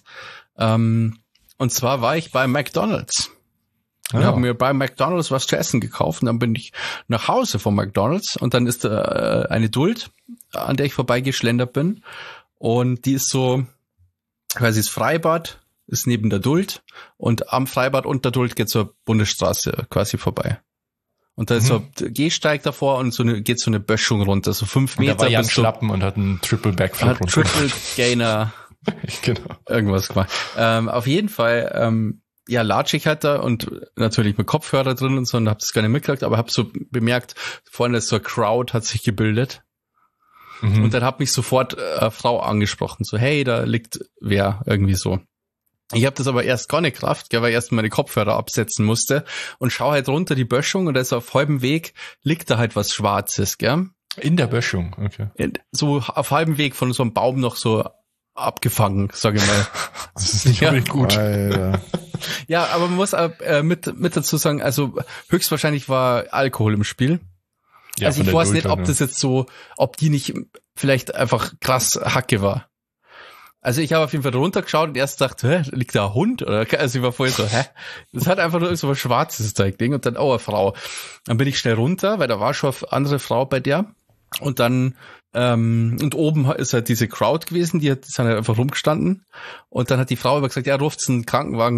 Und zwar war ich bei McDonald's. Ich habe mir bei McDonald's was zu essen gekauft und dann bin ich nach Hause von McDonald's und dann ist eine Duld, an der ich vorbeigeschlendert bin. Und die ist so, quasi das Freibad ist neben der Duld und am Freibad und der Duld geht zur Bundesstraße quasi vorbei. Und da ist so ein Gehsteig davor und geht so eine Böschung runter, so 5 Meter. Da war Jan Schlappen und hat einen Triple Backflip runter. Triple Gainer. Genau. Irgendwas gemacht. Auf jeden Fall ja, latsch ich halt da und natürlich mit Kopfhörer drin und so und hab das gar nicht mitgekriegt, aber hab so bemerkt, vorne ist so eine Crowd, hat sich gebildet. Und dann hat mich sofort eine Frau angesprochen, so, hey, da liegt wer, irgendwie so. Ich habe das aber erst gar nicht gerafft, weil ich erst meine Kopfhörer absetzen musste und schau halt runter die Böschung und da ist auf halbem Weg, liegt da halt was Schwarzes, gell? In der Böschung, okay. So auf halbem Weg von so einem Baum noch so abgefangen, sage ich mal. Das ist nicht unbedingt gut. Alter. Ja, aber man muss mit dazu sagen, also höchstwahrscheinlich war Alkohol im Spiel. Ja, also von ich der weiß nicht, Duld, ob das jetzt so, ob die nicht vielleicht einfach krass Hacke war. Also ich habe auf jeden Fall runtergeschaut und erst dachte, hä, liegt da ein Hund? Oder also ich war vorher so, hä? Das hat einfach nur so was Schwarzes Ding und dann, oh, eine Frau. Dann bin ich schnell runter, weil da war schon eine andere Frau bei der. Und dann, und oben ist halt diese Crowd gewesen, die sind halt einfach rumgestanden. Und dann hat die Frau immer gesagt, ja, ruft's einen Krankenwagen.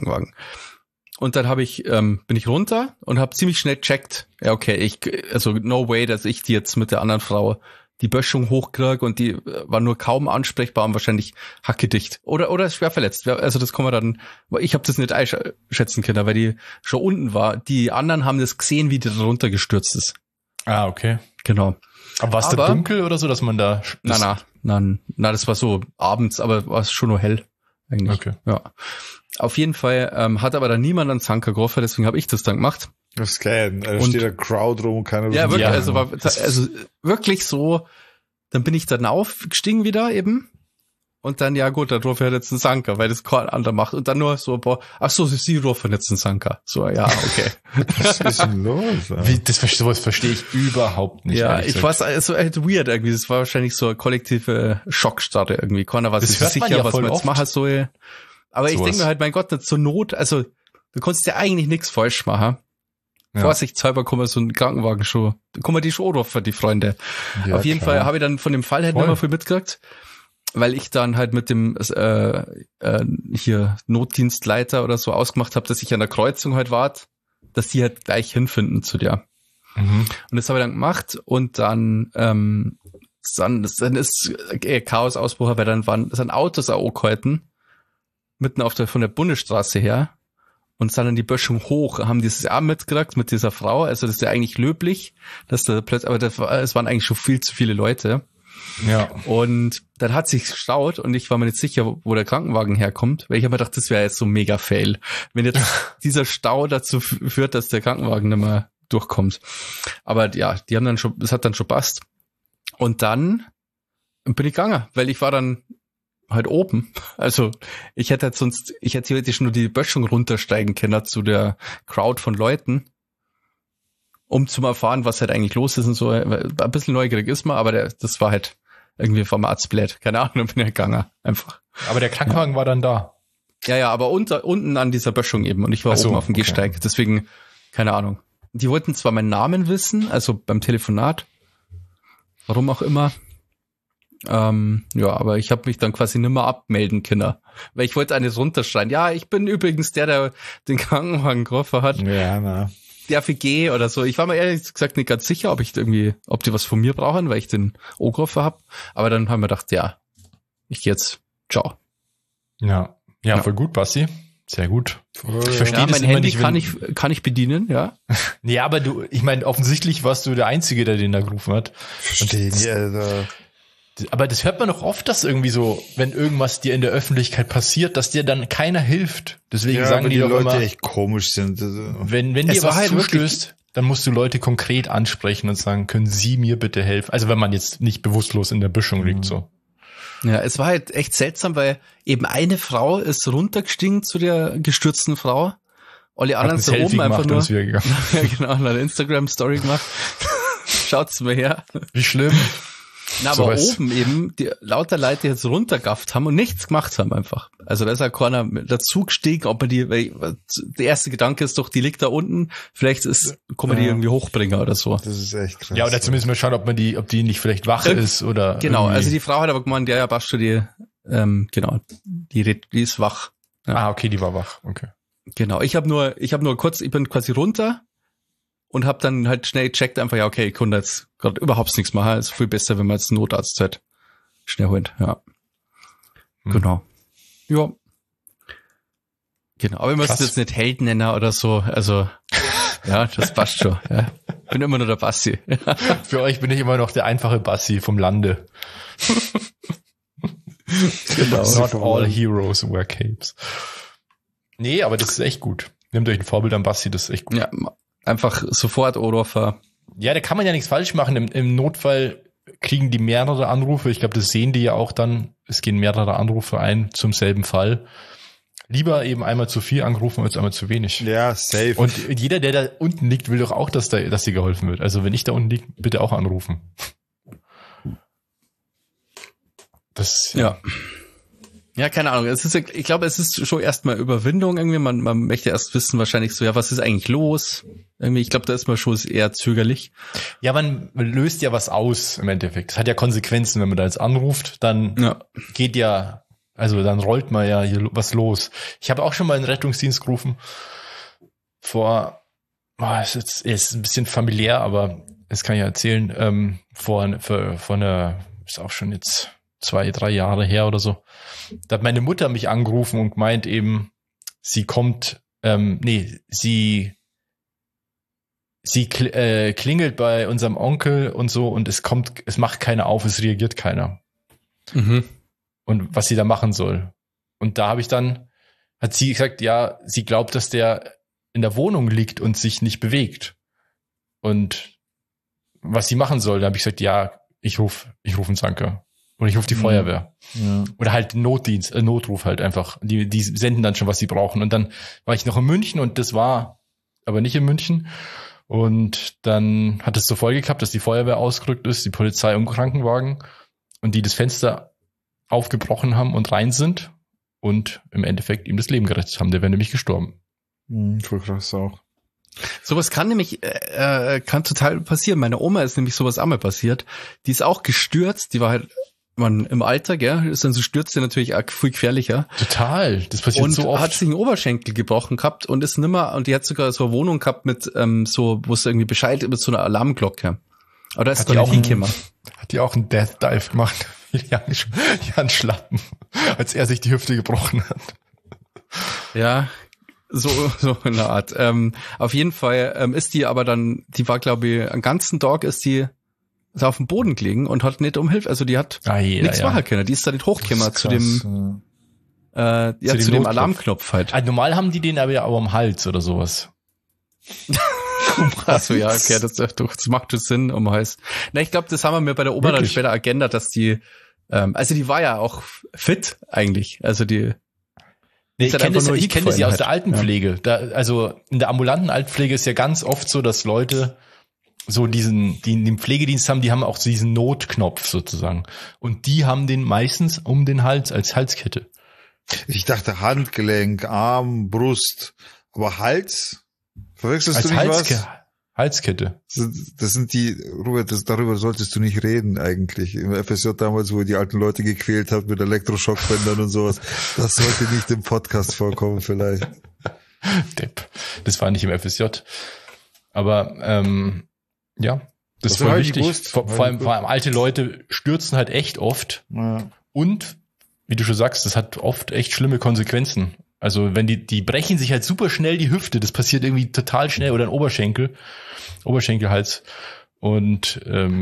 Und dann bin ich runter und habe ziemlich schnell checkt, ja okay, also no way, dass ich die jetzt mit der anderen Frau die Böschung hochkriege und die war nur kaum ansprechbar und wahrscheinlich hackedicht. Oder schwer verletzt. Also das kann man dann, ich habe das nicht einschätzen können, weil die schon unten war. Die anderen haben das gesehen, wie die da runtergestürzt ist. Ah, okay. Genau. Aber war es da dunkel oder so, dass man da... Nein, das war so abends, aber war es schon nur hell eigentlich. Okay. Ja. Auf jeden Fall hat aber dann niemand einen Zanker getroffen, deswegen habe ich das dann gemacht. Das ist geil. Da steht der Crowd rum und keiner... Ja, wirklich, Ja. also wirklich so, dann bin ich dann aufgestiegen wieder eben und dann, ja gut, dann rufe ich halt jetzt einen Zanker, weil das kein anderer macht und dann nur so, ach so, sie rufen jetzt einen Zanker. So, ja, okay. Was ist denn los? Sowas verstehe ich überhaupt nicht. Ja, ehrlich ich gesagt. weiß, so echt weird irgendwie, das war wahrscheinlich so eine kollektive Schockstarre irgendwie, keiner war Das sich hört man sicher, ja was voll man jetzt oft. machen soll. Aber ich Sowas. denke mir halt, mein Gott, zur Not, also du konntest ja eigentlich nichts falsch machen. Ja. Vorsichtshalber kann man so einen Krankenwagen schon, kann man die schon rufen, die Freunde. Ja, Auf jeden klar. Fall habe ich dann von dem Fall halt nicht Voll. mehr viel mitgekriegt, weil ich dann halt mit dem hier Notdienstleiter oder so ausgemacht habe, dass ich an der Kreuzung halt warte, dass die halt gleich hinfinden zu dir. Mhm. Und das habe ich dann gemacht und dann ist Chaos ausgebrochen, weil dann sind Autos auch angehalten, mitten von der Bundesstraße her und sind dann die Böschung hoch, haben dieses auch mitgekriegt mit dieser Frau, also das ist ja eigentlich löblich, dass da plötzlich, aber es waren eigentlich schon viel zu viele Leute. Ja. Und dann hat sich gestaut und ich war mir nicht sicher, wo der Krankenwagen herkommt, weil ich habe mir gedacht, das wäre jetzt so ein mega Fail, wenn jetzt dieser Stau dazu führt, dass der Krankenwagen nicht mehr durchkommt. Aber ja, die haben dann schon, es hat dann schon passt. Und dann bin ich gegangen, weil ich war dann halt oben. Also ich hätte theoretisch nur die Böschung runtersteigen können zu der Crowd von Leuten, um zu erfahren, was halt eigentlich los ist und so. Ein bisschen neugierig ist man, aber das war halt irgendwie vom Arztblatt. Keine Ahnung, bin ich gegangen. Einfach. Aber der Krankenwagen war dann da. Ja, aber unten an dieser Böschung eben. Und ich war Ach so, oben auf dem okay. Gehsteig. Deswegen, keine Ahnung. Die wollten zwar meinen Namen wissen, also beim Telefonat. Warum auch immer. Ja, aber ich habe mich dann quasi nimmer abmelden können. Weil ich wollte eines runterschreien. Ja, ich bin übrigens der den Krankenwagen gerufen hat. Ja, na. Der FG oder so. Ich war mir ehrlich gesagt nicht ganz sicher, ob die was von mir brauchen, weil ich den O-Gerufen habe. Aber dann haben wir gedacht, ja, ich geh jetzt. Ciao. Ja. Ja, voll gut, Basti. Sehr gut. Ich verstehe Ja, das mein immer Handy nicht, kann ich bedienen, ja. Ja, aber ich meine, offensichtlich warst du der Einzige, der den da gerufen hat. Verstehe nicht, Alter. Aber das hört man doch oft, dass irgendwie so, wenn irgendwas dir in der Öffentlichkeit passiert, dass dir dann keiner hilft. Deswegen Ja, sagen weil die doch Leute immer, echt komisch sind. Also. wenn dir Es war was halt zustößt, dann musst du Leute konkret ansprechen und sagen, können Sie mir bitte helfen? Also wenn man jetzt nicht bewusstlos in der Böschung liegt, so. Ja, es war halt echt seltsam, weil eben eine Frau ist runtergestiegen zu der gestürzten Frau. Alle anderen sind oben einfach nur. Ist wieder gegangen. Ja, genau, eine Instagram-Story gemacht. Schaut's mir her. Wie schlimm. Na, aber Sowas. oben eben die lauter Leute jetzt runtergafft haben und nichts gemacht haben einfach. Also da ist ja keiner dazu gestiegen, ob man weil der erste Gedanke ist doch, die liegt da unten, vielleicht kann man die irgendwie hochbringen oder so. Das ist echt krass. Ja, oder zumindest mal schauen, ob die nicht vielleicht wach ist oder. Genau, irgendwie. also die Frau hat aber gemeint, ja, passt schon, die ist wach. Ah, okay, die war wach. Okay. Genau, ich bin quasi runter und habe dann halt schnell gecheckt, einfach, ja, okay, ich konnte jetzt gerade überhaupt nichts machen. Ist viel besser, wenn man jetzt einen Notarzt halt schnell holt, ja. Genau. Ja. Genau, aber ich muss es jetzt nicht Held nennen oder so, also ja, das passt schon. Ja. Bin immer nur der Bassi. Für euch bin ich immer noch der einfache Bassi vom Lande. Genau. Not all heroes wear capes. Nee, aber das ist echt gut. Nehmt euch ein Vorbild an Bassi, das ist echt gut. Ja, einfach sofort Odorfer. Ja, da kann man ja nichts falsch machen. Im Notfall kriegen die mehrere Anrufe. Ich glaube, das sehen die ja auch dann. Es gehen mehrere Anrufe ein zum selben Fall. Lieber eben einmal zu viel angerufen als einmal zu wenig. Ja, safe. Und jeder, der da unten liegt, will doch auch, dass dir geholfen wird. Also wenn ich da unten liege, bitte auch anrufen. Das, ja. Ja, keine Ahnung. Ich glaube, es ist schon erstmal Überwindung irgendwie. Man möchte erst wissen wahrscheinlich so, ja, was ist eigentlich los? Irgendwie, ich glaube, da ist man schon eher zögerlich. Ja, man löst ja was aus im Endeffekt. Es hat ja Konsequenzen, wenn man da jetzt anruft, dann geht ja, also dann rollt man ja hier was los. Ich habe auch schon mal einen Rettungsdienst gerufen. Es ist ein bisschen familiär, aber das kann ich ja erzählen, vor einer, ist auch schon jetzt 2-3 Jahre her oder so. Da hat meine Mutter mich angerufen und meint eben, sie kommt, sie klingelt bei unserem Onkel und so und es macht keiner auf, es reagiert keiner. Mhm. Und was sie da machen soll. Und da hat sie gesagt, ja, sie glaubt, dass der in der Wohnung liegt und sich nicht bewegt. Und was sie machen soll, da habe ich gesagt, ja, ich ruf einen Sanker. Oder ich rufe die Feuerwehr. Ja. Oder halt Notruf halt einfach. Die senden dann schon, was sie brauchen. Und dann war ich noch in München und das war aber nicht in München. Und dann hat es zur Folge gehabt, dass die Feuerwehr ausgerückt ist, die Polizei und Krankenwagen und die das Fenster aufgebrochen haben und rein sind und im Endeffekt ihm das Leben gerettet haben. Der wäre nämlich gestorben. Voll krass auch. Sowas kann nämlich, kann total passieren. Meine Oma ist nämlich sowas einmal passiert. Die ist auch gestürzt. Die war halt im Alter, gell, ist dann so Stürze natürlich auch viel gefährlicher. Total, das passiert und so oft. Und hat sich einen Oberschenkel gebrochen gehabt und ist nimmer, und die hat sogar so eine Wohnung gehabt mit so, wo es irgendwie Bescheid mit so einer Alarmglocke. Aber da ist die auch hingekommen. Hat die auch einen Death Dive gemacht? Jan Schlappen, als er sich die Hüfte gebrochen hat. Ja, so in der Art. Auf jeden Fall ist die aber dann, die war, glaube ich, einen ganzen Tag ist auf dem Boden gelegen und hat nicht um Hilfe, also die hat nichts machen können. Die ist da nicht hochgekommen zu dem Alarmknopf halt. Also normal haben die den aber ja auch am Hals oder sowas. Achso, ja, okay, das macht schon Sinn um Hals. Na, ich glaube, das haben wir mir bei der Oma dann später geändert, dass die, also die war ja auch fit eigentlich, also die. Nee, ich kenne sie aus der Altenpflege. Ja. Also in der ambulanten Altenpflege ist ja ganz oft so, dass Leute so die den Pflegedienst haben, die haben auch so diesen Notknopf sozusagen. Und die haben den meistens um den Hals als Halskette. Ich dachte Handgelenk, Arm, Brust, aber Hals? Verwechselst du nicht was? Halskette. Das sind Robert, darüber solltest du nicht reden eigentlich. Im FSJ damals, wo ihr die alten Leute gequält habt mit Elektroschockbändern und sowas. Das sollte nicht im Podcast vorkommen vielleicht. Depp. Das war nicht im FSJ. Aber ja, das ist voll wichtig. Vor allem alte Leute stürzen halt echt oft. Ja. Und, wie du schon sagst, das hat oft echt schlimme Konsequenzen. Also wenn die brechen sich halt super schnell die Hüfte, das passiert irgendwie total schnell, oder ein Oberschenkelhals. Und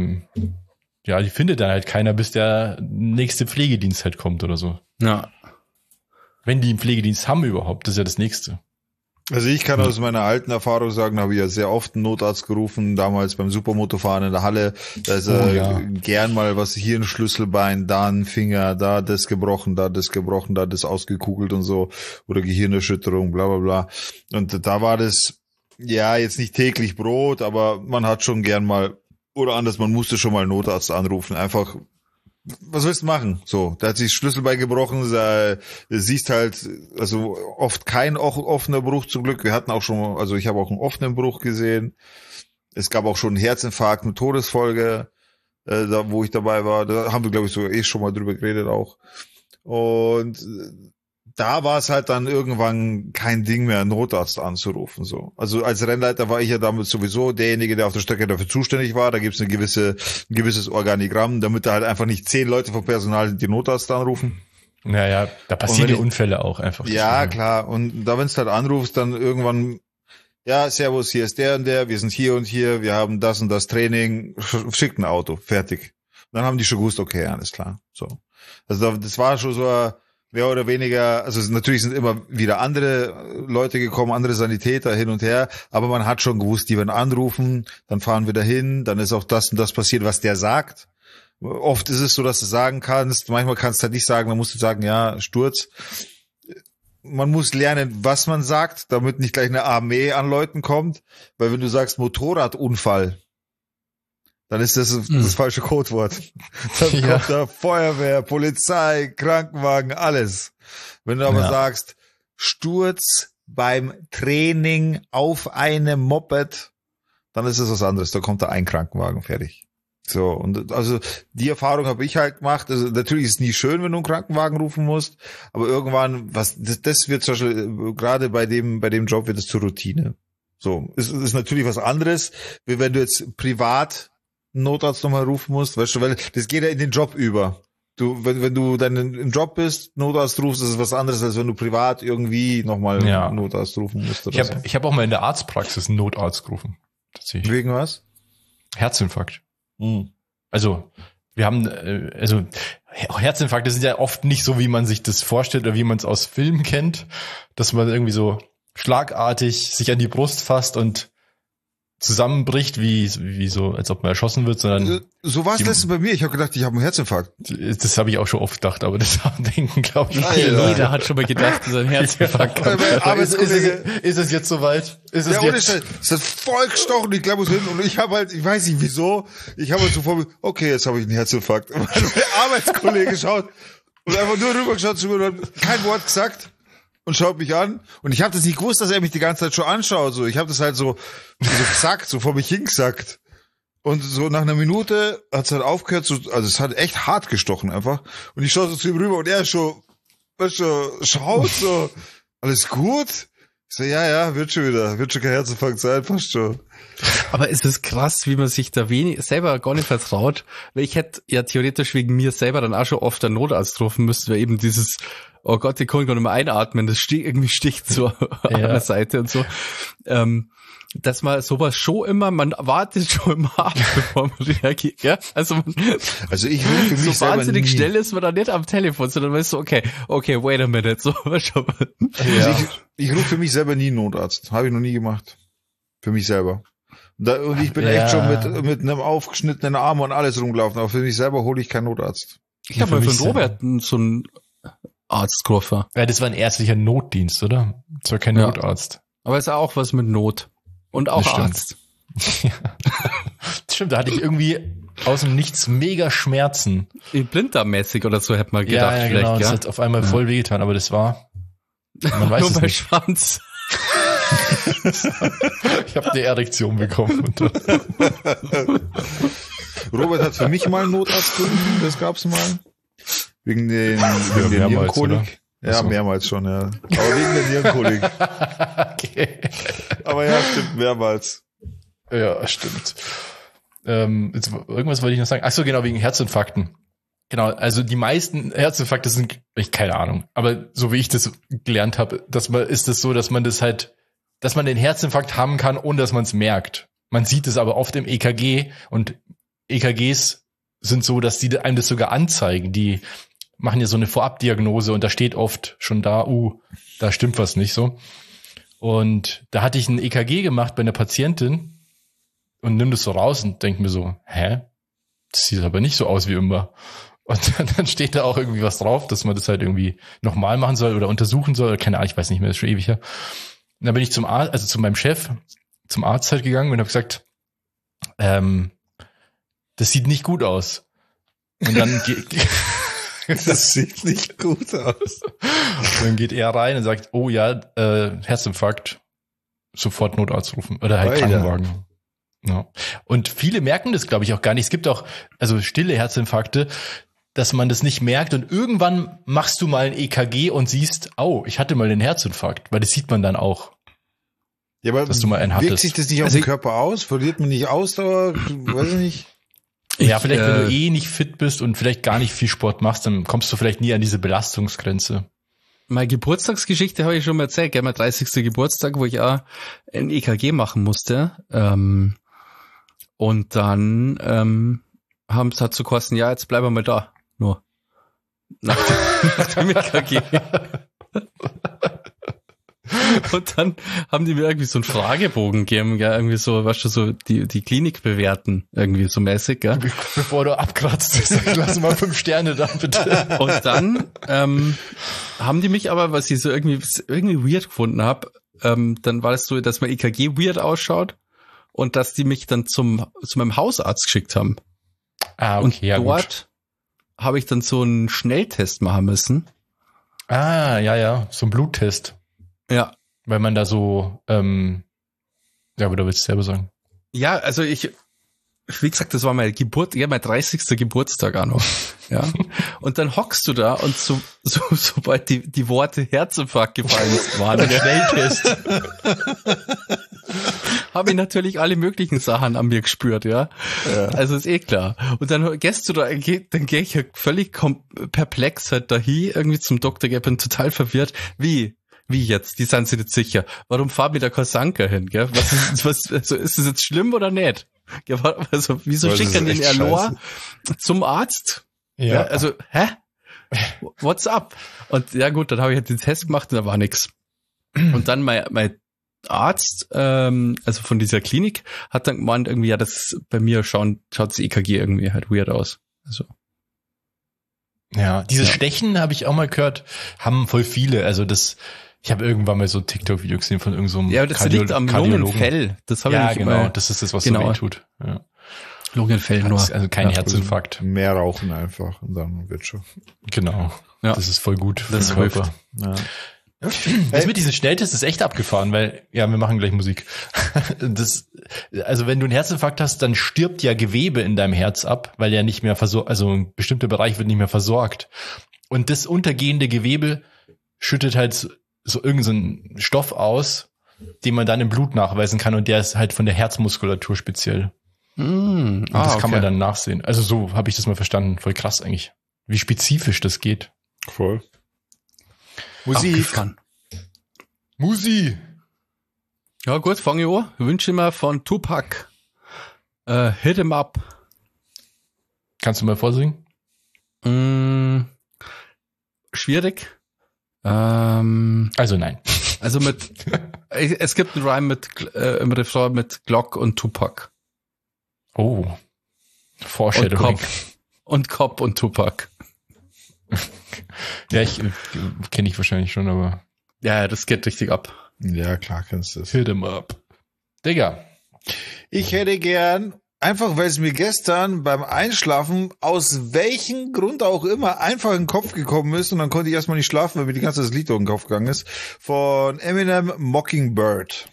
die findet dann halt keiner, bis der nächste Pflegedienst halt kommt oder so. Ja. Wenn die einen Pflegedienst haben überhaupt, das ist ja das Nächste. Also ich kann aus meiner alten Erfahrung sagen, habe ich ja sehr oft einen Notarzt gerufen, damals beim Supermotofahren in der Halle. Da ist gern mal was, hier ein Schlüsselbein, da ein Finger, da das gebrochen, da das ausgekugelt und so. Oder Gehirnerschütterung, bla bla bla. Und da war das, ja, jetzt nicht täglich Brot, aber man hat schon gern mal, oder anders, man musste schon mal einen Notarzt anrufen. Einfach, was willst du machen? So, da hat sich das Schlüsselbein gebrochen, siehst halt, also oft kein offener Bruch zum Glück. Wir hatten auch schon, also ich habe auch einen offenen Bruch gesehen. Es gab auch schon einen Herzinfarkt mit Todesfolge, da wo ich dabei war. Da haben wir, glaube ich, so schon mal drüber geredet auch. Und da war es halt dann irgendwann kein Ding mehr, einen Notarzt anzurufen. So. Also als Rennleiter war ich ja damit sowieso derjenige, der auf der Strecke dafür zuständig war. Da gibt es ein gewisses Organigramm, damit da halt einfach nicht 10 Leute vom Personal die Notarzt anrufen. Naja, da passieren ja Unfälle auch einfach. Ja, klar. Und da, wenn du halt anrufst, dann irgendwann, ja, servus, hier ist der und der, wir sind hier und hier, wir haben das und das Training, schickt ein Auto, fertig. Und dann haben die schon gewusst, okay, alles klar. So. Also das war schon so mehr oder weniger, also natürlich sind immer wieder andere Leute gekommen, andere Sanitäter hin und her, aber man hat schon gewusst, die werden anrufen, dann fahren wir dahin, dann ist auch das und das passiert, was der sagt. Oft ist es so, dass du sagen kannst, manchmal kannst du halt nicht sagen, dann musst du sagen, ja, Sturz. Man muss lernen, was man sagt, damit nicht gleich eine Armee an Leuten kommt, weil wenn du sagst Motorradunfall, dann ist das falsche Codewort. Dann kommt da Feuerwehr, Polizei, Krankenwagen, alles. Wenn du aber sagst, Sturz beim Training auf einem Moped, dann ist es was anderes. Da kommt da ein Krankenwagen, fertig. So, und also die Erfahrung habe ich halt gemacht. Also natürlich ist es nie schön, wenn du einen Krankenwagen rufen musst, aber irgendwann, das wird zum Beispiel, gerade bei dem Job wird es zur Routine. So, ist natürlich was anderes, wie wenn du jetzt privat einen Notarzt nochmal rufen musst, weißt du, weil das geht ja in den Job über. Wenn du dann im Job bist, Notarzt rufst, das ist was anderes, als wenn du privat irgendwie nochmal einen Notarzt rufen musst. Oder ich hab auch mal in der Arztpraxis einen Notarzt gerufen. Tatsächlich. Wegen was? Herzinfarkt. Also, wir haben, Herzinfarkte sind ja oft nicht so, wie man sich das vorstellt oder wie man es aus Filmen kennt, dass man irgendwie so schlagartig sich an die Brust fasst und zusammenbricht, wie so, als ob man erschossen wird, sondern so war es letztens bei mir. Ich habe gedacht, ich habe einen Herzinfarkt. Das habe ich auch schon oft gedacht, aber das denken, glaube ich, jeder hat schon mal gedacht, dass er einen Herzinfarkt hat. Aber ist es jetzt soweit? Ist es jetzt? Es hat voll gestochen, ich glaube es hin und ich habe halt, ich weiß nicht wieso, ich habe halt so vor mir, okay, jetzt habe ich einen Herzinfarkt. Und mein Arbeitskollege schaut und einfach nur rübergeschaut zu mir und hat kein Wort gesagt. Und schaut mich an. Und ich habe das nicht gewusst, dass er mich die ganze Zeit schon anschaut. So, ich habe das halt so gesagt, so vor mich hingesackt. Und so nach einer Minute hat es halt aufgehört. So, also es hat echt hart gestochen einfach. Und ich schaue so zu ihm rüber und er schon, schaut so, alles gut? Ich so, ja, wird schon kein Herzinfarkt sein, passt schon. Aber es ist krass, wie man sich da selber gar nicht vertraut. Weil ich hätte ja theoretisch wegen mir selber dann auch schon oft einen Notarzt rufen müssen, weil eben dieses, oh Gott, ich kann gar nicht mehr einatmen, das irgendwie sticht so an der Seite und so. Dass man sowas schon immer, man wartet schon immer ab, bevor man reagiert, ja? Also ich will für mich so wahnsinnig schnell ist man da nicht am Telefon, sondern man ist so, okay, wait a minute, so. Also ich rufe für mich selber nie einen Notarzt. Habe ich noch nie gemacht. Für mich selber. Und ich bin echt schon mit einem aufgeschnittenen Arm und alles rumgelaufen, aber für mich selber hole ich keinen Notarzt. Ich habe mal für den Robert so einen Arztkoffer. Ja, das war ein ärztlicher Notdienst, oder? Das war kein Notarzt. Aber es ist auch was mit Not. Und auch Arzt. Ja. Stimmt, da hatte ich irgendwie aus dem Nichts mega Schmerzen. Blinddarmmäßig oder so, hätte man gedacht. Ja, genau, vielleicht, das hat auf einmal voll wehgetan, aber das war, man weiß nur es nicht. Schwanz. Ich habe eine Erektion bekommen. Robert hat für mich mal einen Notarzt gerufen, das gab's mal. Wegen der Nierenkolik. Ja, mehrmals schon, ja. Aber wegen der Nierenkolik. Okay. Aber ja, stimmt, mehrmals. Ja, stimmt. Jetzt, irgendwas wollte ich noch sagen. Ach so, genau, wegen Herzinfarkten. Genau, also die meisten Herzinfarkte sind, keine Ahnung, aber so wie ich das gelernt habe, dass man den Herzinfarkt haben kann, ohne dass man es merkt. Man sieht es aber oft im EKG und EKGs sind so, dass die einem das sogar anzeigen. Die machen ja so eine Vorabdiagnose und da steht oft schon da stimmt was nicht so. Und da hatte ich ein EKG gemacht bei einer Patientin und nimm das so raus und denk mir so, das sieht aber nicht so aus wie immer. Und dann steht da auch irgendwie was drauf, dass man das halt irgendwie nochmal machen soll oder untersuchen soll. Keine Ahnung, ich weiß nicht mehr, das ist schon ewig her. Und dann bin ich zu meinem Chef, zum Arzt halt gegangen und habe gesagt, das sieht nicht gut aus. Und dann das sieht nicht gut aus. Und dann geht er rein und sagt, oh ja, Herzinfarkt, sofort Notarzt rufen oder halt Krankenwagen. Ja. Und viele merken das, glaube ich, auch gar nicht. Es gibt auch stille Herzinfarkte, dass man das nicht merkt und irgendwann machst du mal ein EKG und siehst, ich hatte mal den Herzinfarkt, weil das sieht man dann auch. Ja, aber dass du mal einen hattest. Wirkt sich das nicht auf den Körper aus? Verliert man nicht Ausdauer? Weiß ich nicht. Ja, vielleicht, wenn du eh nicht fit bist und vielleicht gar nicht viel Sport machst, dann kommst du vielleicht nie an diese Belastungsgrenze. Meine Geburtstagsgeschichte habe ich schon mal erzählt, gell, mein 30. Geburtstag, wo ich auch ein EKG machen musste. Und dann hat so geheißen, ja, jetzt bleiben wir mal da. Nur. Nach dem EKG. Und dann haben die mir irgendwie so einen Fragebogen gegeben, gell, irgendwie so, weißt du, so die Klinik bewerten, irgendwie so mäßig, gell. Bevor du abkratzt, lass mal 5 Sterne da, bitte. Und dann haben die mich aber, was ich so irgendwie weird gefunden habe, dann war es so, dass mein EKG weird ausschaut und dass die mich dann zu meinem Hausarzt geschickt haben. Ah, okay, und ja, dort habe ich dann so einen Schnelltest machen müssen. Ah, ja, so ein Bluttest. Ja. Weil man da so, ja, aber da willst du selber sagen. Ja, also wie gesagt, das war mein 30. Geburtstag auch noch. Ja. Und dann hockst du da und sobald die Worte Herzinfarkt gefallen waren, der Schnelltest, habe ich natürlich alle möglichen Sachen an mir gespürt, ja. Also ist eh klar. Und dann gehst du da, dann gehe ich ja völlig perplex halt dahin, irgendwie zum Doktor, ich bin total verwirrt. Wie jetzt? Die sind sich nicht sicher. Warum fahren wir da kein Sanker hin, gell? Also ist das jetzt schlimm oder nicht? Also, wieso schicken den Erlor zum Arzt? Ja. Also, hä? What's up? Und ja gut, dann habe ich halt den Test gemacht und da war nix. Und dann mein Arzt, also von dieser Klinik, hat dann gemeint, irgendwie, ja, das bei mir schaut das EKG irgendwie halt weird aus. Also. Ja, dieses Stechen habe ich auch mal gehört, haben voll viele. Also ich habe irgendwann mal so ein TikTok-Video gesehen von irgendeinem Ja, das liegt am Lungenfell. Das habe ich genau, das ist das, was so weh tut. Ja. Lungenfell nur. Also kein Herzinfarkt. Mehr rauchen einfach und dann wird schon. Genau. Ja. Das ist voll gut. Das hilft. Ja. Das mit diesen Schnelltests ist echt abgefahren, weil, ja, wir machen gleich Musik. Also wenn du einen Herzinfarkt hast, dann stirbt ja Gewebe in deinem Herz ab, weil ja nicht mehr also ein bestimmter Bereich wird nicht mehr versorgt. Und das untergehende Gewebe schüttet halt so irgendeinen Stoff aus, den man dann im Blut nachweisen kann und der ist halt von der Herzmuskulatur speziell. Und das kann man dann nachsehen. Also so habe ich das mal verstanden. Voll krass eigentlich. Wie spezifisch das geht. Voll. Musik. Musik. Ja gut, fange ich an. Ich wünsche mir von Tupac Hit 'em Up. Kannst du mal vorsingen? Schwierig. Also nein. Also es gibt einen Rhyme im Refrain mit Glock und Tupac. Oh. Foreshadowing. Und Cop und Tupac. Ja, ich kenne ich wahrscheinlich schon, aber. Ja, das geht richtig ab. Ja, klar kennst du es. Hit 'em up. Digga. Ich hätte gern, einfach weil es mir gestern beim Einschlafen aus welchem Grund auch immer einfach in den Kopf gekommen ist und dann konnte ich erstmal nicht schlafen, weil mir die ganze Zeit das Lied durch den Kopf gegangen ist, von Eminem Mockingbird.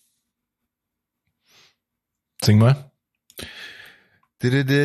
Sing mal. Danke.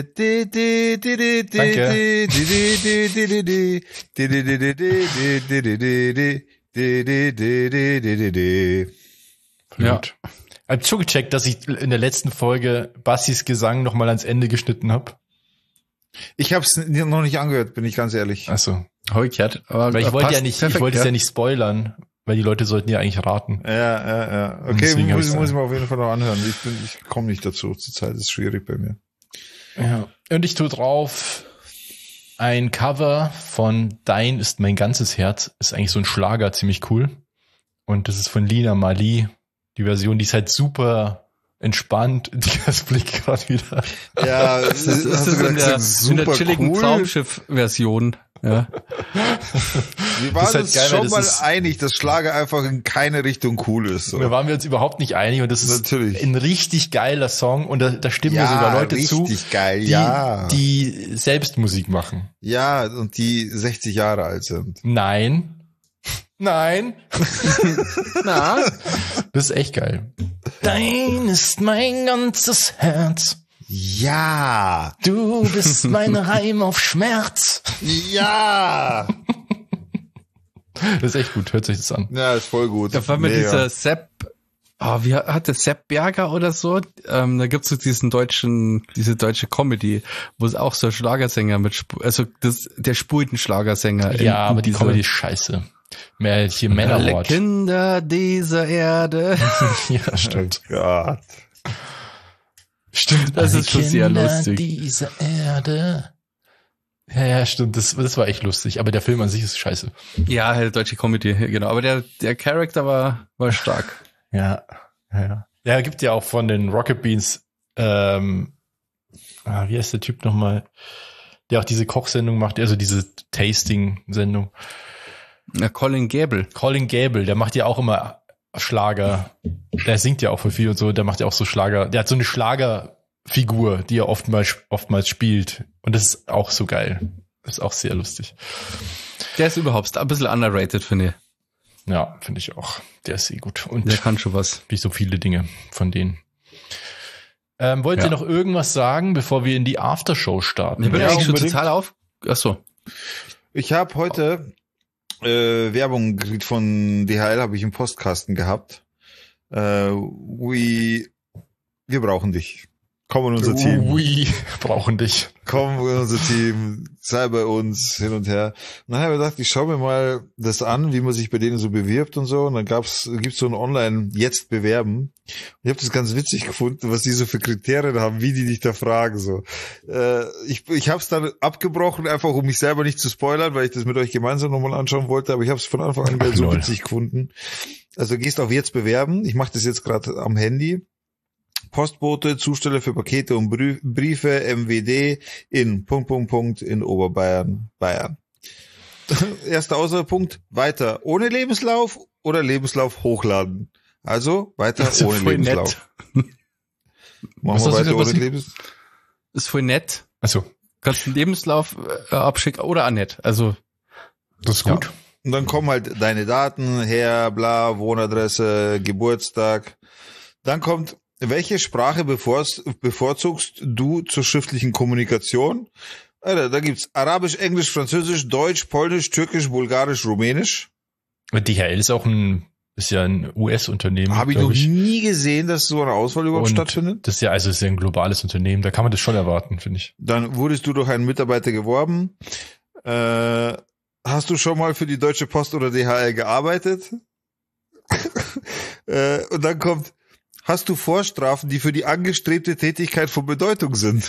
Ja. Ich hab schon gecheckt, dass ich in der letzten Folge Bassis Gesang nochmal ans Ende geschnitten habe. Ich hab's noch nicht angehört, bin ich ganz ehrlich. Ach so. Weil ich wollte es ja nicht spoilern, weil die Leute sollten ja eigentlich raten. Ja. Okay, muss ich mir auf jeden Fall noch anhören. Ich komme nicht dazu. Zurzeit ist es schwierig bei mir. Ja. Und ich tue drauf ein Cover von Dein ist mein ganzes Herz. Ist eigentlich so ein Schlager, ziemlich cool. Und das ist von Lina Marley. Die Version, die ist halt super entspannt. Das Blick gerade wieder. Ja, das ist in der chilligen Traumschiff-Version. Ja. Wir waren uns geil, schon mal einig, dass Schlager einfach in keine Richtung cool ist. So. Da waren wir uns überhaupt nicht einig und das ist natürlich ein richtig geiler Song und da stimmen mir sogar Leute zu, geil, die selbst Musik machen. Ja, und die 60 Jahre alt sind. Nein. Na? Das ist echt geil. Dein ist mein ganzes Herz. Ja. Du bist mein Reim auf Schmerz. Ja. Das ist echt gut, hört sich das an. Ja, ist voll gut. Da war mir dieser Sepp wie hat der Sepp Berger oder so? Da gibt's so diese deutsche Comedy, wo es auch so Schlagersänger der spult ein Schlagersänger. Ja, aber die Comedy ist scheiße. Mehr hier Alle Männerwort. Kinder dieser Erde. Ja, stimmt. Gott. Stimmt, Das ist schon sehr lustig. Diese Erde. Ja, stimmt, das war echt lustig, aber der Film an sich ist scheiße. Ja, deutsche Comedy, genau. Aber der Charakter war stark. Ja. Ja, gibt ja auch von den Rocket Beans, wie heißt der Typ nochmal, der auch diese Kochsendung macht, also diese Tasting-Sendung. Ja, Colin Gable, der macht ja auch immer Schlager. Der singt ja auch für viel und so, der macht ja auch so Schlager. Der hat so eine Schlagerfigur, die er oftmals spielt. Und das ist auch so geil. Das ist auch sehr lustig. Der ist überhaupt ein bisschen underrated, finde ich. Ja, finde ich auch. Der ist sehr gut. Und Der kann schon was. wie so viele Dinge von denen. Wollt ihr noch irgendwas sagen, bevor wir in die Aftershow starten? Ich bin Ja, eigentlich schon unbedingt. total Achso. Ich habe heute Werbung gekriegt von DHL, habe ich im Postkasten gehabt. Wir brauchen dich. Komm in unser Team. Ui, brauchen dich. Komm in unser Team, sei bei uns, hin und her. Und dann habe ich gedacht, ich schaue mir mal das an, wie man sich bei denen so bewirbt und so. Und dann gibt's so ein Online-Jetzt bewerben. Und ich habe das ganz witzig gefunden, was die so für Kriterien haben, wie die dich da fragen. So, ich habe es dann abgebrochen, einfach um mich selber nicht zu spoilern, weil ich das mit euch gemeinsam nochmal anschauen wollte. Aber ich habe es von Anfang an so witzig gefunden. Also gehst auf Jetzt bewerben. Ich mache das jetzt gerade am Handy. Postbote, Zusteller für Pakete und Briefe, MWD in ... in Oberbayern, Bayern. Erster Auswahlpunkt, weiter ohne Lebenslauf oder Lebenslauf hochladen. Also weiter Das ist ohne voll Lebenslauf. nett. Machen wir weiter ohne Lebenslauf. Ist voll nett. Achso, Kannst einen Lebenslauf abschicken oder auch nicht. Also, das ist gut. Und dann kommen halt deine Daten her, bla, Wohnadresse, Geburtstag. Dann kommt, welche Sprache bevorzugst du zur schriftlichen Kommunikation? Alter, da gibt's Arabisch, Englisch, Französisch, Deutsch, Polnisch, Türkisch, Bulgarisch, Rumänisch. DHL ist ja ein US-Unternehmen. Habe ich glaub noch nie gesehen, dass so eine Auswahl überhaupt Und stattfindet. Das ist ja, also ist ja ein globales Unternehmen, da kann man das schon erwarten, finde ich. Dann wurdest du durch einen Mitarbeiter geworben. Hast du schon mal für die Deutsche Post oder DHL gearbeitet? Und dann kommt, hast du Vorstrafen, die für die angestrebte Tätigkeit von Bedeutung sind?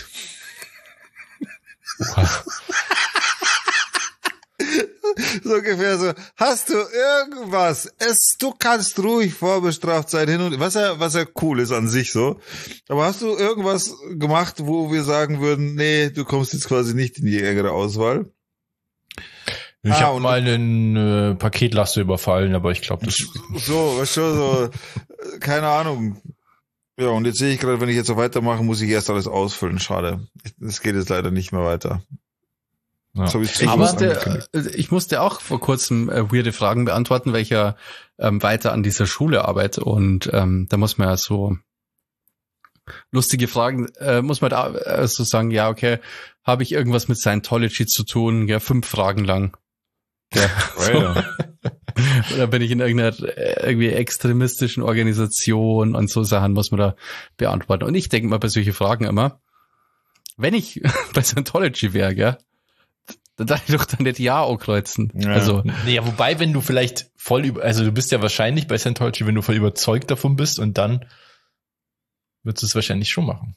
So ungefähr so, hast du irgendwas? Du kannst ruhig vorbestraft sein hin und was ja cool ist an sich so. Aber hast du irgendwas gemacht, wo wir sagen würden, nee, du kommst jetzt quasi nicht in die engere Auswahl? Ich habe mal einen Paketlaster überfallen, aber ich glaube, das so, keine Ahnung. Ja, und jetzt sehe ich gerade, wenn ich jetzt so weitermache, muss ich erst alles ausfüllen. Schade. Das geht jetzt leider nicht mehr weiter. Ja. Das hab ich musste auch vor kurzem weirde Fragen beantworten, weil ich ja weiter an dieser Schule arbeite und da muss man ja so lustige Fragen, muss man da so sagen, ja, okay, habe ich irgendwas mit Scientology zu tun? Ja, 5 Fragen lang. Ja, so. Oder bin ich in irgendeiner irgendwie extremistischen Organisation und so Sachen muss man da beantworten. Und ich denke mal bei solchen Fragen immer, wenn ich bei Scientology wäre, gell, dann darf ich doch dann nicht Ja kreuzen. Ja. Also, ja, wobei, wenn du vielleicht also du bist ja wahrscheinlich bei Scientology, wenn du voll überzeugt davon bist und dann würdest du es wahrscheinlich schon machen.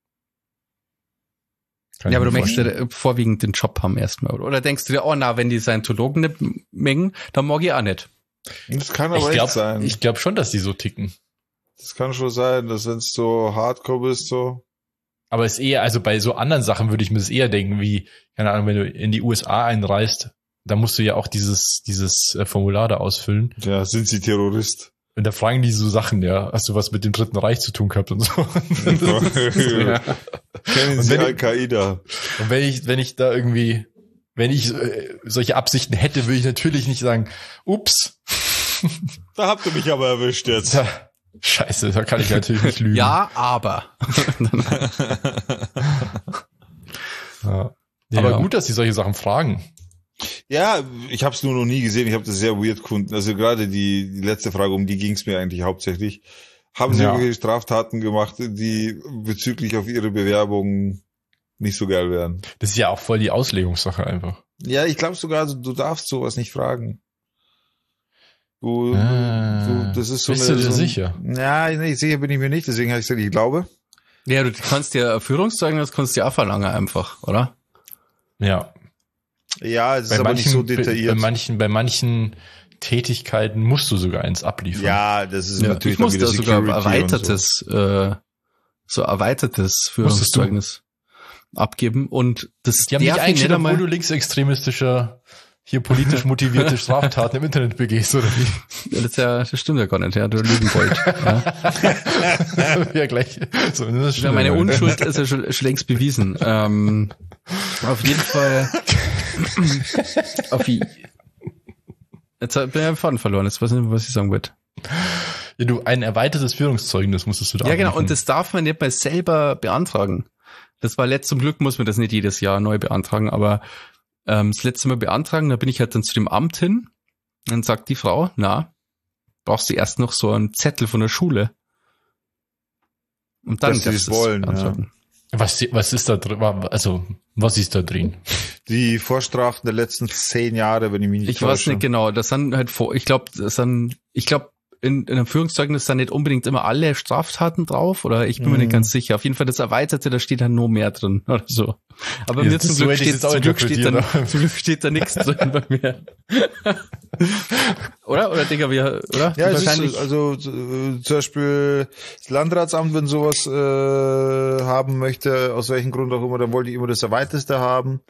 ja, aber du möchtest vorwiegend den Job haben erstmal. Oder denkst du dir, oh na, wenn die Scientologen nicht mengen, dann mag ich auch nicht. Das kann aber echt sein. Ich glaube schon, dass die so ticken. Das kann schon sein, dass wenn es so hardcore bist, so. Aber es ist eher, also bei so anderen Sachen würde ich mir das eher denken, wie, keine Ahnung, wenn du in die USA einreist, da musst du ja auch dieses Formular da ausfüllen. Ja, sind sie Terrorist? Und da fragen die so Sachen, ja, hast du was mit dem Dritten Reich zu tun gehabt und so. Ja. Kennen Sie Al-Qaida? Und wenn ich da irgendwie, wenn ich solche Absichten hätte, würde ich natürlich nicht sagen, ups. Da habt ihr mich aber erwischt jetzt. Ja, scheiße, da kann ich natürlich nicht lügen. Ja, aber. Ja. Aber gut, dass die solche Sachen fragen. Ja, ich habe es nur noch nie gesehen. Ich habe das sehr weird gefunden. Also gerade die letzte Frage, um die ging es mir eigentlich hauptsächlich. haben sie Ja. irgendwelche Straftaten gemacht, die bezüglich auf ihre Bewerbung nicht so geil wären. Das ist ja auch voll die Auslegungssache einfach. Ja, ich glaube sogar, du darfst sowas nicht fragen. Das ist so Bist du dir so ein- sicher? Ja, nee, sicher bin ich mir nicht, deswegen habe ich gesagt, ich glaube. Ja, du kannst dir Führungszeugnis kannst du ja auch verlangen einfach, oder? Ja. Ja, es ist aber nicht so detailliert. Bei manchen Tätigkeiten musst du sogar eins abliefern. Ja, das ist Ja, natürlich ich musste dann ja wieder sogar Security und so. erweitertes Führungszeugnis abgeben und das Die haben dich darf ich eingestellt, nicht obwohl du linksextremistischer, hier politisch motivierte Straftaten im Internet begehst, oder wie? das stimmt ja gar nicht, ja, du lügen wollt. Ja. Ja, gleich. So, das ist Ja, meine schlimm. Unschuld ist ja schon längst bewiesen. Auf jeden Fall. Jetzt bin ich den Faden verloren. Jetzt weiß ich nicht, was ich sagen wollte. Ja, du, ein erweitertes Führungszeugnis musstest du da Ja, genau. abliefern. Und das darf man nicht mal selber beantragen. Das war zum Glück muss man das nicht jedes Jahr neu beantragen, aber das letzte Mal beantragen, da bin ich halt dann zu dem Amt hin. Dann sagt die Frau, na, brauchst du erst noch so einen Zettel von der Schule. Und dann Dass sie darfst es du das wollen, beantragen. Was ist da drin? Also, was ist da drin? Die Vorstrafen der letzten 10 Jahre, wenn ich mich nicht Ich weiß täusche. nicht genau, das sind halt ich glaube, in einem Führungszeugnis sind nicht unbedingt immer alle Straftaten drauf, oder ich bin mir nicht ganz sicher. Auf jeden Fall das Erweiterte, da steht dann nur mehr drin, oder so. Aber Ja, mir das zum so Glück hätte ich steht, es auch interpretiert. zum Glück steht da nichts drin bei mir. Oder, Digga, oder? Ja, es Wahrscheinlich. ist, also zum Beispiel das Landratsamt, wenn sowas haben möchte, aus welchem Grund auch immer, dann wollte ich immer das Erweiterste haben.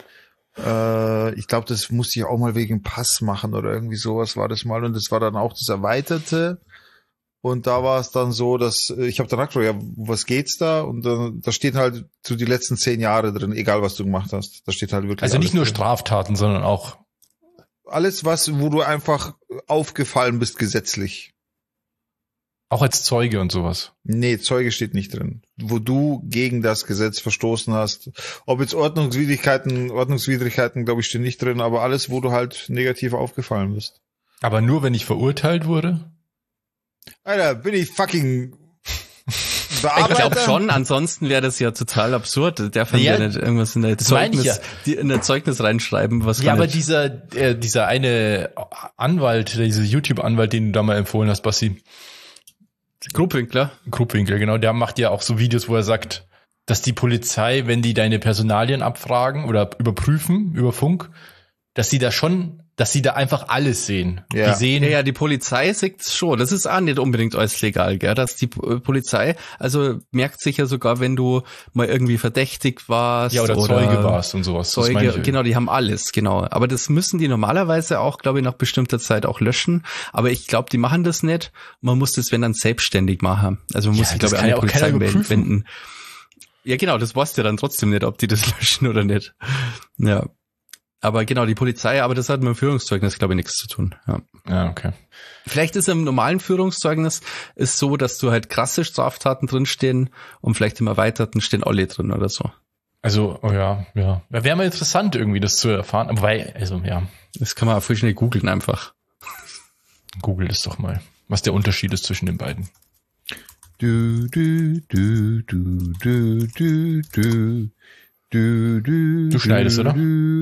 Ich glaube, das musste ich auch mal wegen Pass machen oder irgendwie sowas war das mal, und das war dann auch das Erweiterte. Und da war es dann so, dass ich habe dann gefragt, ja, was geht's da? Und dann da steht halt so die letzten 10 Jahre drin, egal was du gemacht hast. Da steht halt wirklich Also nicht alles nur drin. Straftaten, sondern auch. Alles, wo du einfach aufgefallen bist gesetzlich. Auch als Zeuge und sowas. Nee, Zeuge steht nicht drin. Wo du gegen das Gesetz verstoßen hast. Ob jetzt Ordnungswidrigkeiten, glaube ich, stehen nicht drin, aber alles, wo du halt negativ aufgefallen bist. Aber nur, wenn ich verurteilt wurde? Alter, bin ich fucking Ich Bearbeiter? glaube schon, ansonsten wäre das ja total absurd. Da darf man Ja, ja nicht irgendwas in der das meine ich in der Zeugnis reinschreiben, was Ja, gar aber nicht. dieser eine Anwalt, dieser YouTube-Anwalt, den du da mal empfohlen hast, Bassi, Grubwinkler. Grubwinkel, genau, der macht ja auch so Videos, wo er sagt, dass die Polizei, wenn die deine Personalien abfragen oder überprüfen über Funk, dass sie da einfach alles sehen. Ja. Die sehen, Ja, die Polizei sieht's schon. Das ist auch nicht unbedingt alles legal, gell? Dass die Polizei, also merkt sich ja sogar, wenn du mal irgendwie verdächtig warst. oder Zeuge warst und sowas. Das meine Zeuge, ich. genau, die haben alles, genau. Aber das müssen die normalerweise auch, glaube ich, nach bestimmter Zeit auch löschen. Aber ich glaube, die machen das nicht. Man muss das, wenn dann, selbstständig machen. Also man muss sich, das glaube ich, kann an die ja auch Polizei keiner überprüfen. wenden. Ja, genau, das weißt du ja dann trotzdem nicht, ob die das löschen oder nicht. Ja. Aber genau, die Polizei, aber das hat mit dem Führungszeugnis, glaube ich, nichts zu tun. Ja. Ja, okay. Vielleicht ist im normalen Führungszeugnis ist so, dass du halt krasse Straftaten drinstehen und vielleicht im Erweiterten stehen alle drin oder so. Also, oh ja. Wäre mal interessant, irgendwie das zu erfahren. Aber ja, Das kann man auch voll schnell googeln einfach. Google das doch mal, was der Unterschied ist zwischen den beiden. Du schneidest, oder?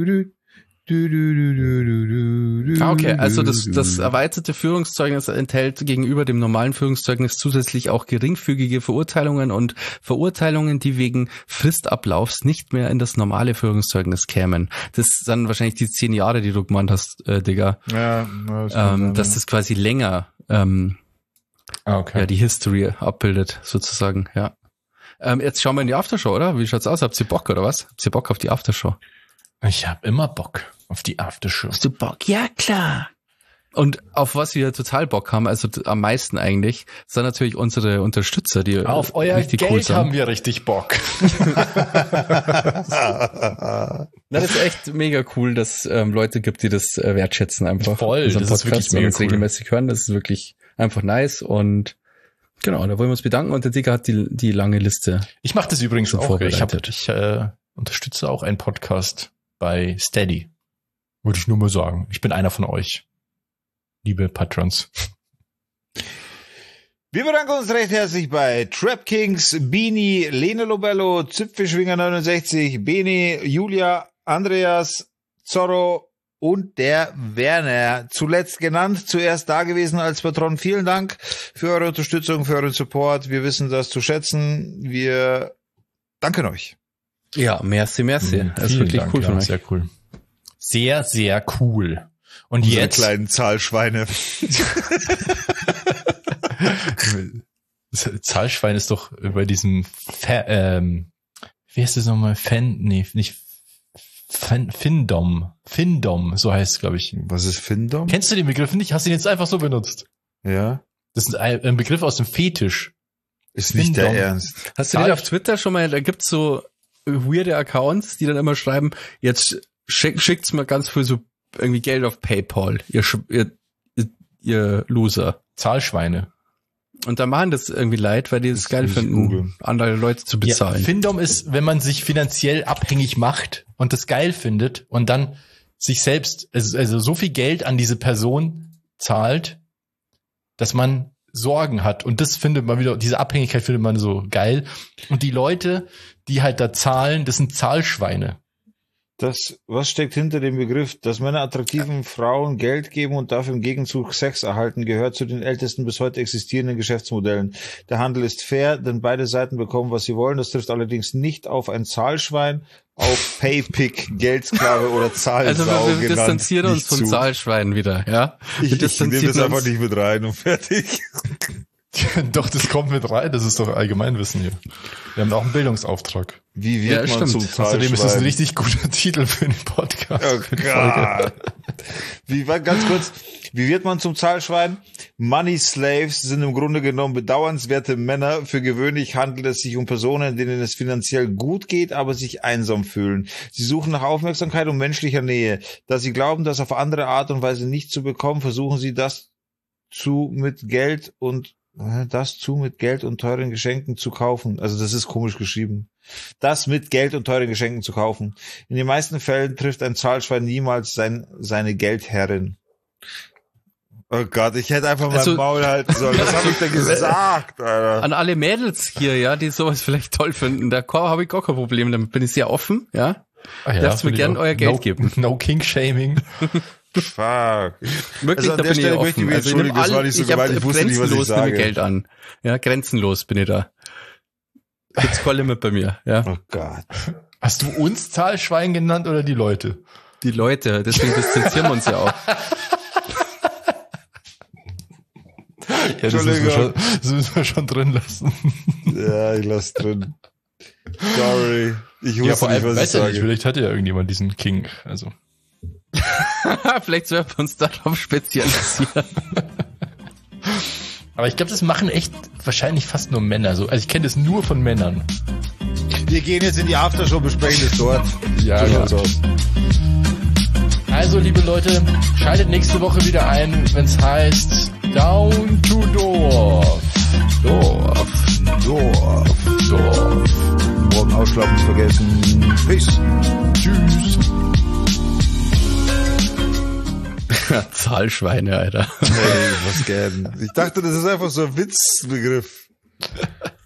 Okay, also das erweiterte Führungszeugnis enthält gegenüber dem normalen Führungszeugnis zusätzlich auch geringfügige Verurteilungen und Verurteilungen, die wegen Fristablaufs nicht mehr in das normale Führungszeugnis kämen. Das sind wahrscheinlich die 10 Jahre, die du gemeint hast, Digga. Ja, Dass das quasi länger Okay. ja, die History abbildet, sozusagen, ja. Jetzt schauen wir in die Aftershow, oder? Wie schaut's aus? Habt ihr Bock, oder was? Habt ihr Bock auf die Aftershow? Ich habe immer Bock auf die Aftershow. Hast du Bock? Ja, klar. Und auf was wir total Bock haben, also am meisten eigentlich, sind natürlich unsere Unterstützer, die Auf euer richtig Geld cool sind. haben wir richtig Bock. Na, das ist echt mega cool, dass Leute gibt, die das wertschätzen einfach. Voll, unseren das ist wirklich und mega uns cool. regelmäßig hören. Das ist wirklich einfach nice und genau, da wollen wir uns bedanken und der Digga hat die lange Liste. Ich mache das übrigens Schon auch. Ich vorbereitet. unterstütze auch einen Podcast bei Steady. Würde ich nur mal sagen. Ich bin einer von euch, liebe Patrons. Wir bedanken uns recht herzlich bei Trap Kings, Beanie, Lene Lobello, Zipfelschwinger 69, Bene, Julia, Andreas, Zorro und der Werner. Zuletzt genannt, zuerst da gewesen als Patron. Vielen Dank für eure Unterstützung, für euren Support. Wir wissen das zu schätzen. Wir danken euch. Ja, merci. Das ist wirklich Dank, cool von euch. Sehr cool. Sehr, sehr cool. Und Unsere jetzt kleinen Zahlschweine. Zahlschwein ist doch bei diesem wie heißt das nochmal? Findom, so heißt es, glaube ich. Was ist Findom? Kennst du den Begriff nicht? Hast du ihn jetzt einfach so benutzt? Ja. Das ist ein Begriff aus dem Fetisch. Ist nicht Findom. der Ernst. Hast du den auf Twitter schon mal, da gibt's so weirde Accounts, die dann immer schreiben, jetzt schickt's mal ganz viel so irgendwie Geld auf PayPal, ihr Loser. Zahlschweine. Und da machen das irgendwie leid, weil die es geil finden, andere Leute zu bezahlen. Ja, Findom ist, wenn man sich finanziell abhängig macht und das geil findet und dann sich selbst, also so viel Geld an diese Person zahlt, dass man Sorgen hat. Und das findet man wieder, diese Abhängigkeit findet man so geil. Und die Leute, die halt da zahlen, das sind Zahlschweine. Was steckt hinter dem Begriff, dass Männer attraktiven Frauen Geld geben und dafür im Gegenzug Sex erhalten, gehört zu den ältesten bis heute existierenden Geschäftsmodellen. Der Handel ist fair, denn beide Seiten bekommen, was sie wollen. Das trifft allerdings nicht auf ein Zahlschwein, auf Paypick, Geldsklave oder Zahlsau genannt. Also wir distanzieren uns von Zahlschweinen wieder, ja? Ich nehme das einfach nicht mit rein und fertig. Doch, das kommt mit rein, das ist doch Allgemeinwissen hier. Wir haben auch einen Bildungsauftrag. Wie wird man zum Zahlschwein? Außerdem ist das ein richtig guter Titel für den Podcast. Oh Gott. Ganz kurz, wie wird man zum Zahlschwein? Money Slaves sind im Grunde genommen bedauernswerte Männer. Für gewöhnlich handelt es sich um Personen, denen es finanziell gut geht, aber sich einsam fühlen. Sie suchen nach Aufmerksamkeit und menschlicher Nähe. Da sie glauben, das auf andere Art und Weise nicht zu bekommen, versuchen sie das mit Geld und teuren Geschenken zu kaufen. Also das ist komisch geschrieben. Das mit Geld und teuren Geschenken zu kaufen. In den meisten Fällen trifft ein Zahlschwein niemals seine Geldherrin. Oh Gott, ich hätte einfach mein Maul halten sollen. Was habe ich denn gesagt, Alter? An alle Mädels hier, ja, die sowas vielleicht toll finden, da habe ich gar kein Problem, damit bin ich sehr offen, ja. Lasst mir gerne euer Geld geben. No King-Shaming. Fuck. Wirklich, also da bin ich offen. Also ich wusste nicht, was ich sage. Geld an. Ja, grenzenlos bin ich da. Gibt's kein Limit bei mir, ja. Oh Gott. Hast du uns Zahlschwein genannt oder die Leute? Die Leute, deswegen distanzieren wir uns ja auch. Ja, das müssen wir schon drin lassen. Ja, ich lass drin. Sorry. Ich wusste nicht, was ich sage. Vielleicht hat ja irgendjemand diesen King, also. Vielleicht sollten wir uns darauf spezialisieren. Aber ich glaube, das machen echt wahrscheinlich fast nur Männer so. Also ich kenne das nur von Männern. Wir gehen jetzt in die Aftershow, besprechen das dort. Ja, so ja. Aus. Also, liebe Leute, schaltet nächste Woche wieder ein, wenn es heißt Down to Dorf. Morgen ausschlafen nicht vergessen. Peace. Tschüss. Zahlschweine, Alter. Hey, was gern. Ich dachte, das ist einfach so ein Witzbegriff.